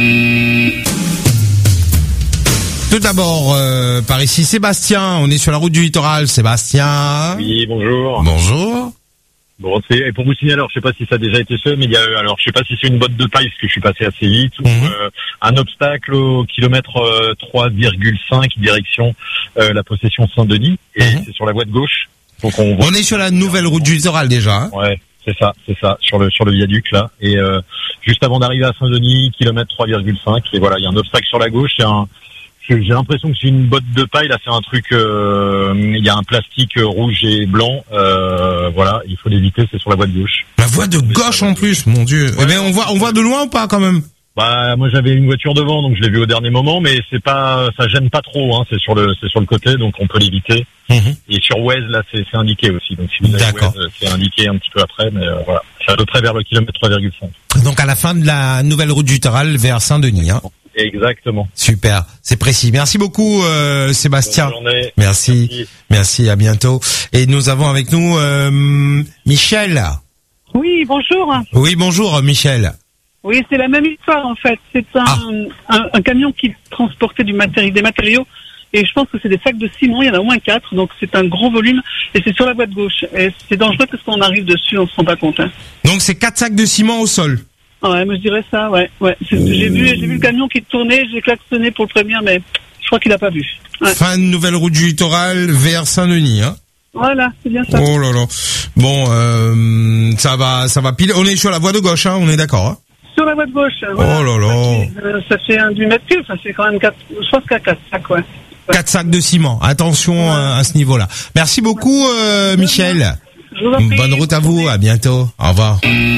Tout d'abord, euh, par ici, Sébastien. On est sur la route du littoral. Sébastien. Oui, bonjour. Bonjour. Bon, c'est, et pour vous signaler, alors, je sais pas si ça a déjà été fait, mais il y a, alors, je sais pas si c'est une botte de paille, parce que je suis passé assez vite, ou, Mhm. euh, un obstacle au kilomètre euh, trois virgule cinq, direction, euh, la possession Saint-Denis, et Mhm. c'est sur la voie de gauche. Donc on, voit... On est sur la nouvelle route du littoral, déjà, hein. Ouais, c'est ça, c'est ça, sur le, sur le viaduc, là. Et, euh, juste avant d'arriver à Saint-Denis, kilomètre trois virgule cinq, et voilà, il y a un obstacle sur la gauche, c'est un, j'ai l'impression que c'est une botte de paille, là, c'est un truc, euh, il y a un plastique rouge et blanc, euh, voilà, il faut l'éviter, c'est sur la voie de gauche. La voie de gauche, en plus, mon Dieu. Eh ben, on voit, on voit de loin ou pas, quand même? Bah, moi, j'avais une voiture devant, donc je l'ai vu au dernier moment, mais c'est pas, ça gêne pas trop, hein, c'est sur le, c'est sur le côté, donc on peut l'éviter. Mhm. Et sur Waze, là, c'est, c'est indiqué aussi, donc si vous avez D'accord. Waze, c'est indiqué un petit peu après, mais euh, voilà. C'est à peu près vers le kilomètre trois virgule cinq. Donc, à la fin de la nouvelle route du littoral vers Saint-Denis, hein. Exactement. Super. C'est précis. Merci beaucoup, euh, Sébastien. Bonne journée. Merci. Merci. Merci. À bientôt. Et nous avons avec nous, euh, Michel. Oui, bonjour. Oui, bonjour, Michel. Oui, c'est la même histoire en fait. C'est un, Ah. un, un camion qui transportait du matéri- des matériaux et je pense que c'est des sacs de ciment, il y en a au moins quatre, donc c'est un gros volume et c'est sur la voie de gauche. Et c'est dangereux parce qu'on arrive dessus, on se rend pas compte. Hein. Donc, c'est quatre sacs de ciment au sol. Ouais, mais je dirais ça, ouais. ouais. C'est- J'ai vu, j'ai vu le camion qui tournait, j'ai klaxonné pour le prévenir, mais je crois qu'il a pas vu. Ouais. Fin de nouvelle route du littoral vers Saint-Denis, hein. Voilà, c'est bien ça. Oh là là. Bon, euh, ça va, ça va pile. On est sur la voie de gauche, hein. On est d'accord, hein. Sur la voie de gauche. Voilà. Oh là là. Euh, ça fait un du mètre cube, enfin c'est quand même quatre, je pense qu'il y a quatre sacs, ouais. Quatre sacs de ciment. Attention euh, à ce niveau-là. Merci beaucoup, euh, Michel. Je vous en prie. Bonne route à vous. À bientôt. Au revoir.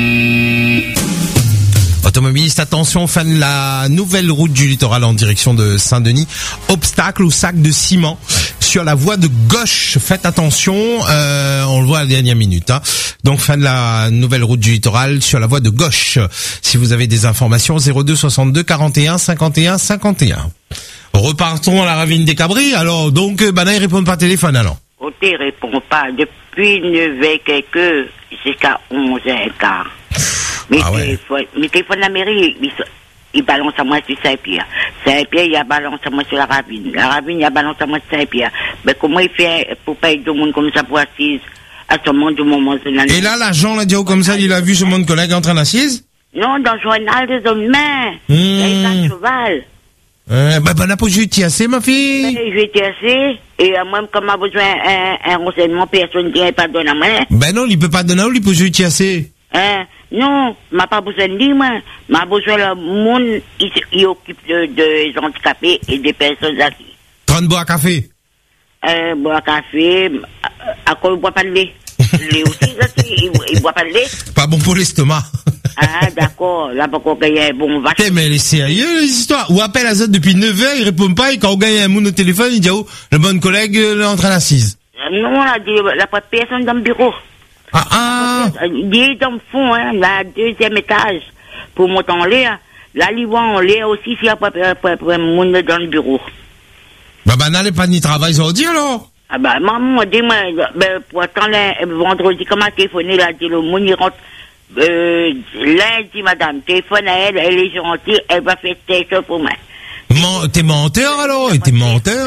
Automobiliste, attention, fin de la nouvelle route du littoral en direction de Saint-Denis. Obstacle ou sac de ciment sur la voie de gauche. Faites attention, euh, on le voit à la dernière minute. Hein. Donc fin de la nouvelle route du littoral sur la voie de gauche. Si vous avez des informations, zéro deux soixante-deux quarante et un cinquante et un cinquante et un. Repartons à la Ravine des Cabris. Alors, donc, euh, bah là, ils répondent par téléphone, alors. Côté répond pas depuis neuf heures quelques jusqu'à onze heures quinze. Mes Ah ouais. téléphones, mes téléphones de la mairie, ils sont, il balance à moi sur Saint-Pierre. Saint-Pierre, il a balance à moi sur la ravine. La ravine, il a balance à moi sur Saint-Pierre. Mais comment il fait pour payer tout le monde comme ça pour assise à ce moment du moment de l'année? Et là, l'agent l'a dit comme ça, il a vu ce mon collègue en train d'assise? Non, dans le journal des hommes mains. Mmh. Il y a un cheval. Euh, bah, bah, n'a pas joué assez, ma fille. Ben, j'ai été assez, et euh, moi, comme m'a besoin un, un renseignement, personne qui n'est pas donné à moi. Ben non, il peut pas donner, il peut jouer assez. Hein? Non, m'a pas besoin de dire, moi. M'a besoin le monde, il, il occupe de, de, des handicapés et des personnes assises. trente bois à café. Euh, bois café, à, à quoi il boit pas de lait? Les aussi, il, il boit pas de lait. Pas bon pour l'estomac. Ah, d'accord. Là, pourquoi il y a un bon vache. Eh, mais elle est sérieux, les histoires. Ou appelle à ça depuis neuf heures, il répond pas, et quand on gagne un monde au téléphone, il dit, oh, le bon collègue, il est en train d'assise. Non, là, il n'y a pas de personne dans le bureau. Ah, ah. Il est dans le fond, hein, là, deuxième étage. Pour monter en l'air. Là, il va en l'air aussi, s'il n'y a pas de monde dans le bureau. Bah, bah, n'allez pas ni travail aujourd'hui, alors. Ah, bah, maman, dis-moi, ben, pour attendre, vendredi, comment téléphoner, là, dit le monde, il rentre. Euh, lundi, madame, téléphone à elle, elle est gentille, elle va faire telle chose pour moi. Man, t'es menteur alors? Et t'es menteur?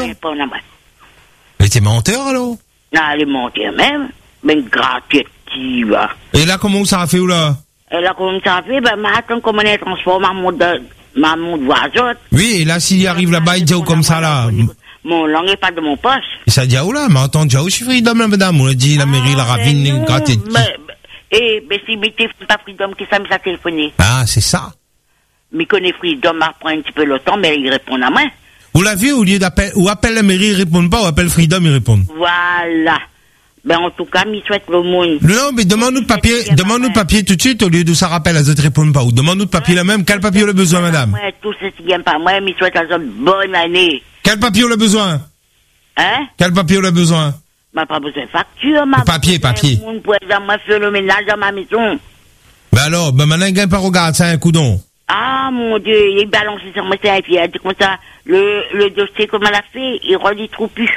Et t'es menteur alors? Non, elle est menteur même, mais gratuite qui va. Et là, comment ça a fait ou là? Et là, comment ça a fait? Ben, mais attends, comment elle transforme ma montre de, ma montre voisin. Oui, et là, s'il arrive là-bas, il dit comme ça là. Mon langue n'est pas de mon poche. Et ça dit où là? Mais attends, déjà où je suis freedom là, madame? On a dit la mairie, la ravine, gratuite. Eh, mais si mettez pas Freedom qui ça me a téléphoné. Ah, c'est ça. Mais connaît Freedom, apprend un petit peu le temps, mais il répond à moi. Vous l'avez au lieu d'appel, ou appelle la mairie, ils répondent pas, ou appelle Freedom, ils répondent. Voilà. Ben, en tout cas, il souhaite le monde. Non, mais demande-nous de papier, demande-nous de papier tout de suite, au lieu de ça rappelle, les autres répondent pas. Ou demande-nous de papier la même, quel papier on a besoin, madame? Ouais, tout ce qui vient pas moi, il souhaite à une bonne année. Quel papier on a besoin? Hein? Quel papier on a besoin? M'a pas besoin de facture, m'a papier, papier. Mon pour moi faire le ménage dans ma maison. Ben alors, ben maintenant, il gagne pas regarde, c'est un coup d'on. Ah, mon Dieu, il balance sur moi, et puis il dit comme ça, le, le dossier, comme elle a fait, il redit trop plus.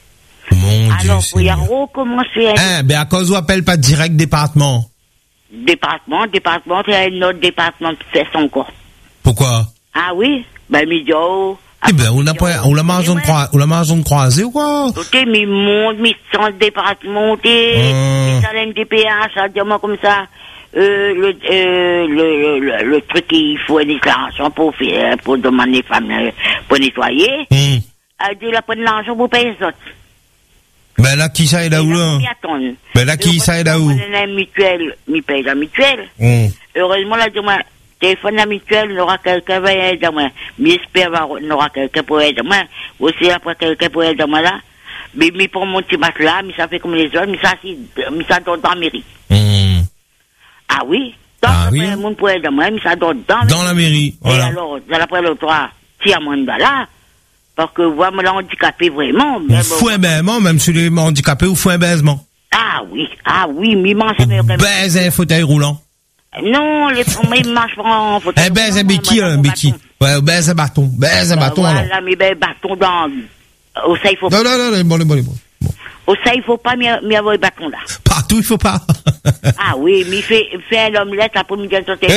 Mon alors, Dieu. faut y recommencer. Hein, ben à cause où appelle pas direct département? Département, département, c'est un autre département de cesse encore. Pourquoi? Ah oui? Ben, Midio. Eh ben, on a pas, on l'a maison de croix, on l'a maison de croiser ou quoi? Ok, mais monte, mais sans département, t'es, Hum. ça l'aime des P H, ça, dis-moi comme ça, euh, le, euh, le, le, le truc, il faut une déclaration pour faire, pour demander femmes, euh, pour nettoyer. Hum. Elle dit, là, prendre l'argent pour payer les autres. Ben là, qui ça est là où là? Ben là, qui ça est là où? On a une mutuelle, mi paye la mutuelle. Hum. Heureusement, là, dis-moi, téléphone la mutuelle, il y aura quelqu'un qui va aider moi. Mais j'espère qu'il y aura quelqu'un pour aider moi. Aussi, après, quelqu'un pour aider moi là. Mais, mais pour mon petit matelas, mais ça fait comme les autres, mais ça, c'est, mais ça donne dans la mairie. Hum. Ah oui? Dans Ah oui? le monde pour aider moi, mais ça donne dans, Dans la mairie, voilà. Et alors, après le droit, tiens, mon là. Parce que, moi, me l'a handicapé vraiment. Ou fou un baisement, même sur les handicapés, ou fou un baisement. Ah oui, ah oui, mais moi, c'est même. Baise un fauteuil roulant. Non, les ils marchent pas en fauteuil. Eh, baise un béquille, un béquille. Ouais, baise un bâton. Baise un bâton, alors. Voilà, mais ben, bâton dans, au ça, il faut Non, non, non, les bon, les bon, les bon. Au ça, il faut pas m'y m'y avoir le bâton là. Partout, il faut pas. Ah oui, mais fait, fait un omelette après midi de sauter.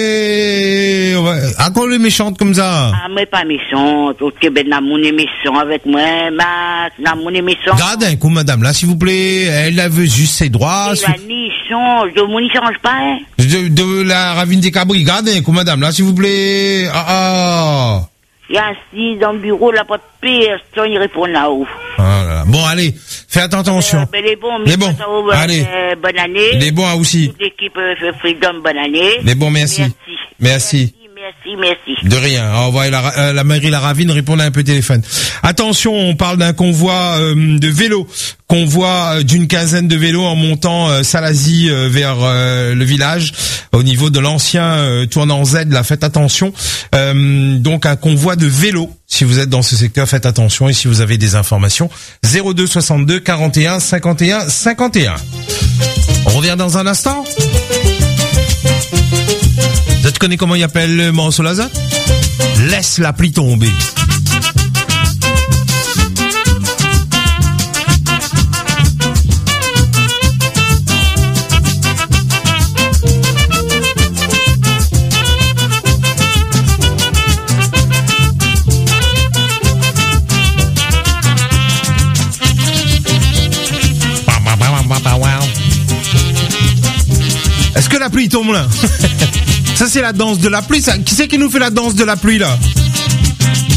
Eh, ouais. À quoi les méchantes comme ça? Ah, mais pas méchante. Ok, ben, Namoun est méchant avec moi, ma, Namoun est méchant. Gardez un coup, madame, là, s'il vous plaît. Elle avait juste ses droits. Il a ni change, de mon, il change pas, hein. De, de la ravine des Cabris. Gardez un coup, madame, là, s'il vous plaît. Ah, ah. Il est assis dans le bureau, là, pas de personne, il répond là-haut. Ah là là. Bon, allez, faites attention. Euh, ben, les bons, Les bons. euh, Allez. euh, bonne année. Les bons aussi. Toute l'équipe euh, fait Freedom, bonne année. Les bons, merci. Merci. Merci, merci. De rien. Au revoir. La, euh, la mairie La Ravine répondait un peu au téléphone. Attention, on parle d'un convoi euh, de vélos. Convoi euh, d'une quinzaine de vélos en montant euh, Salazie euh, vers euh, le village au niveau de l'ancien euh, tournant Z. Là, faites attention. Euh, donc un convoi de vélos. Si vous êtes dans ce secteur, faites attention. Et si vous avez des informations, zéro deux soixante-deux quarante et un cinquante et un cinquante et un. On revient dans un instant. Tu connais comment il appelle le morceau là? Laisse la pluie tomber. la pluie tombe là. Ça c'est la danse de la pluie. Ça. Qui c'est qui nous fait la danse de la pluie là?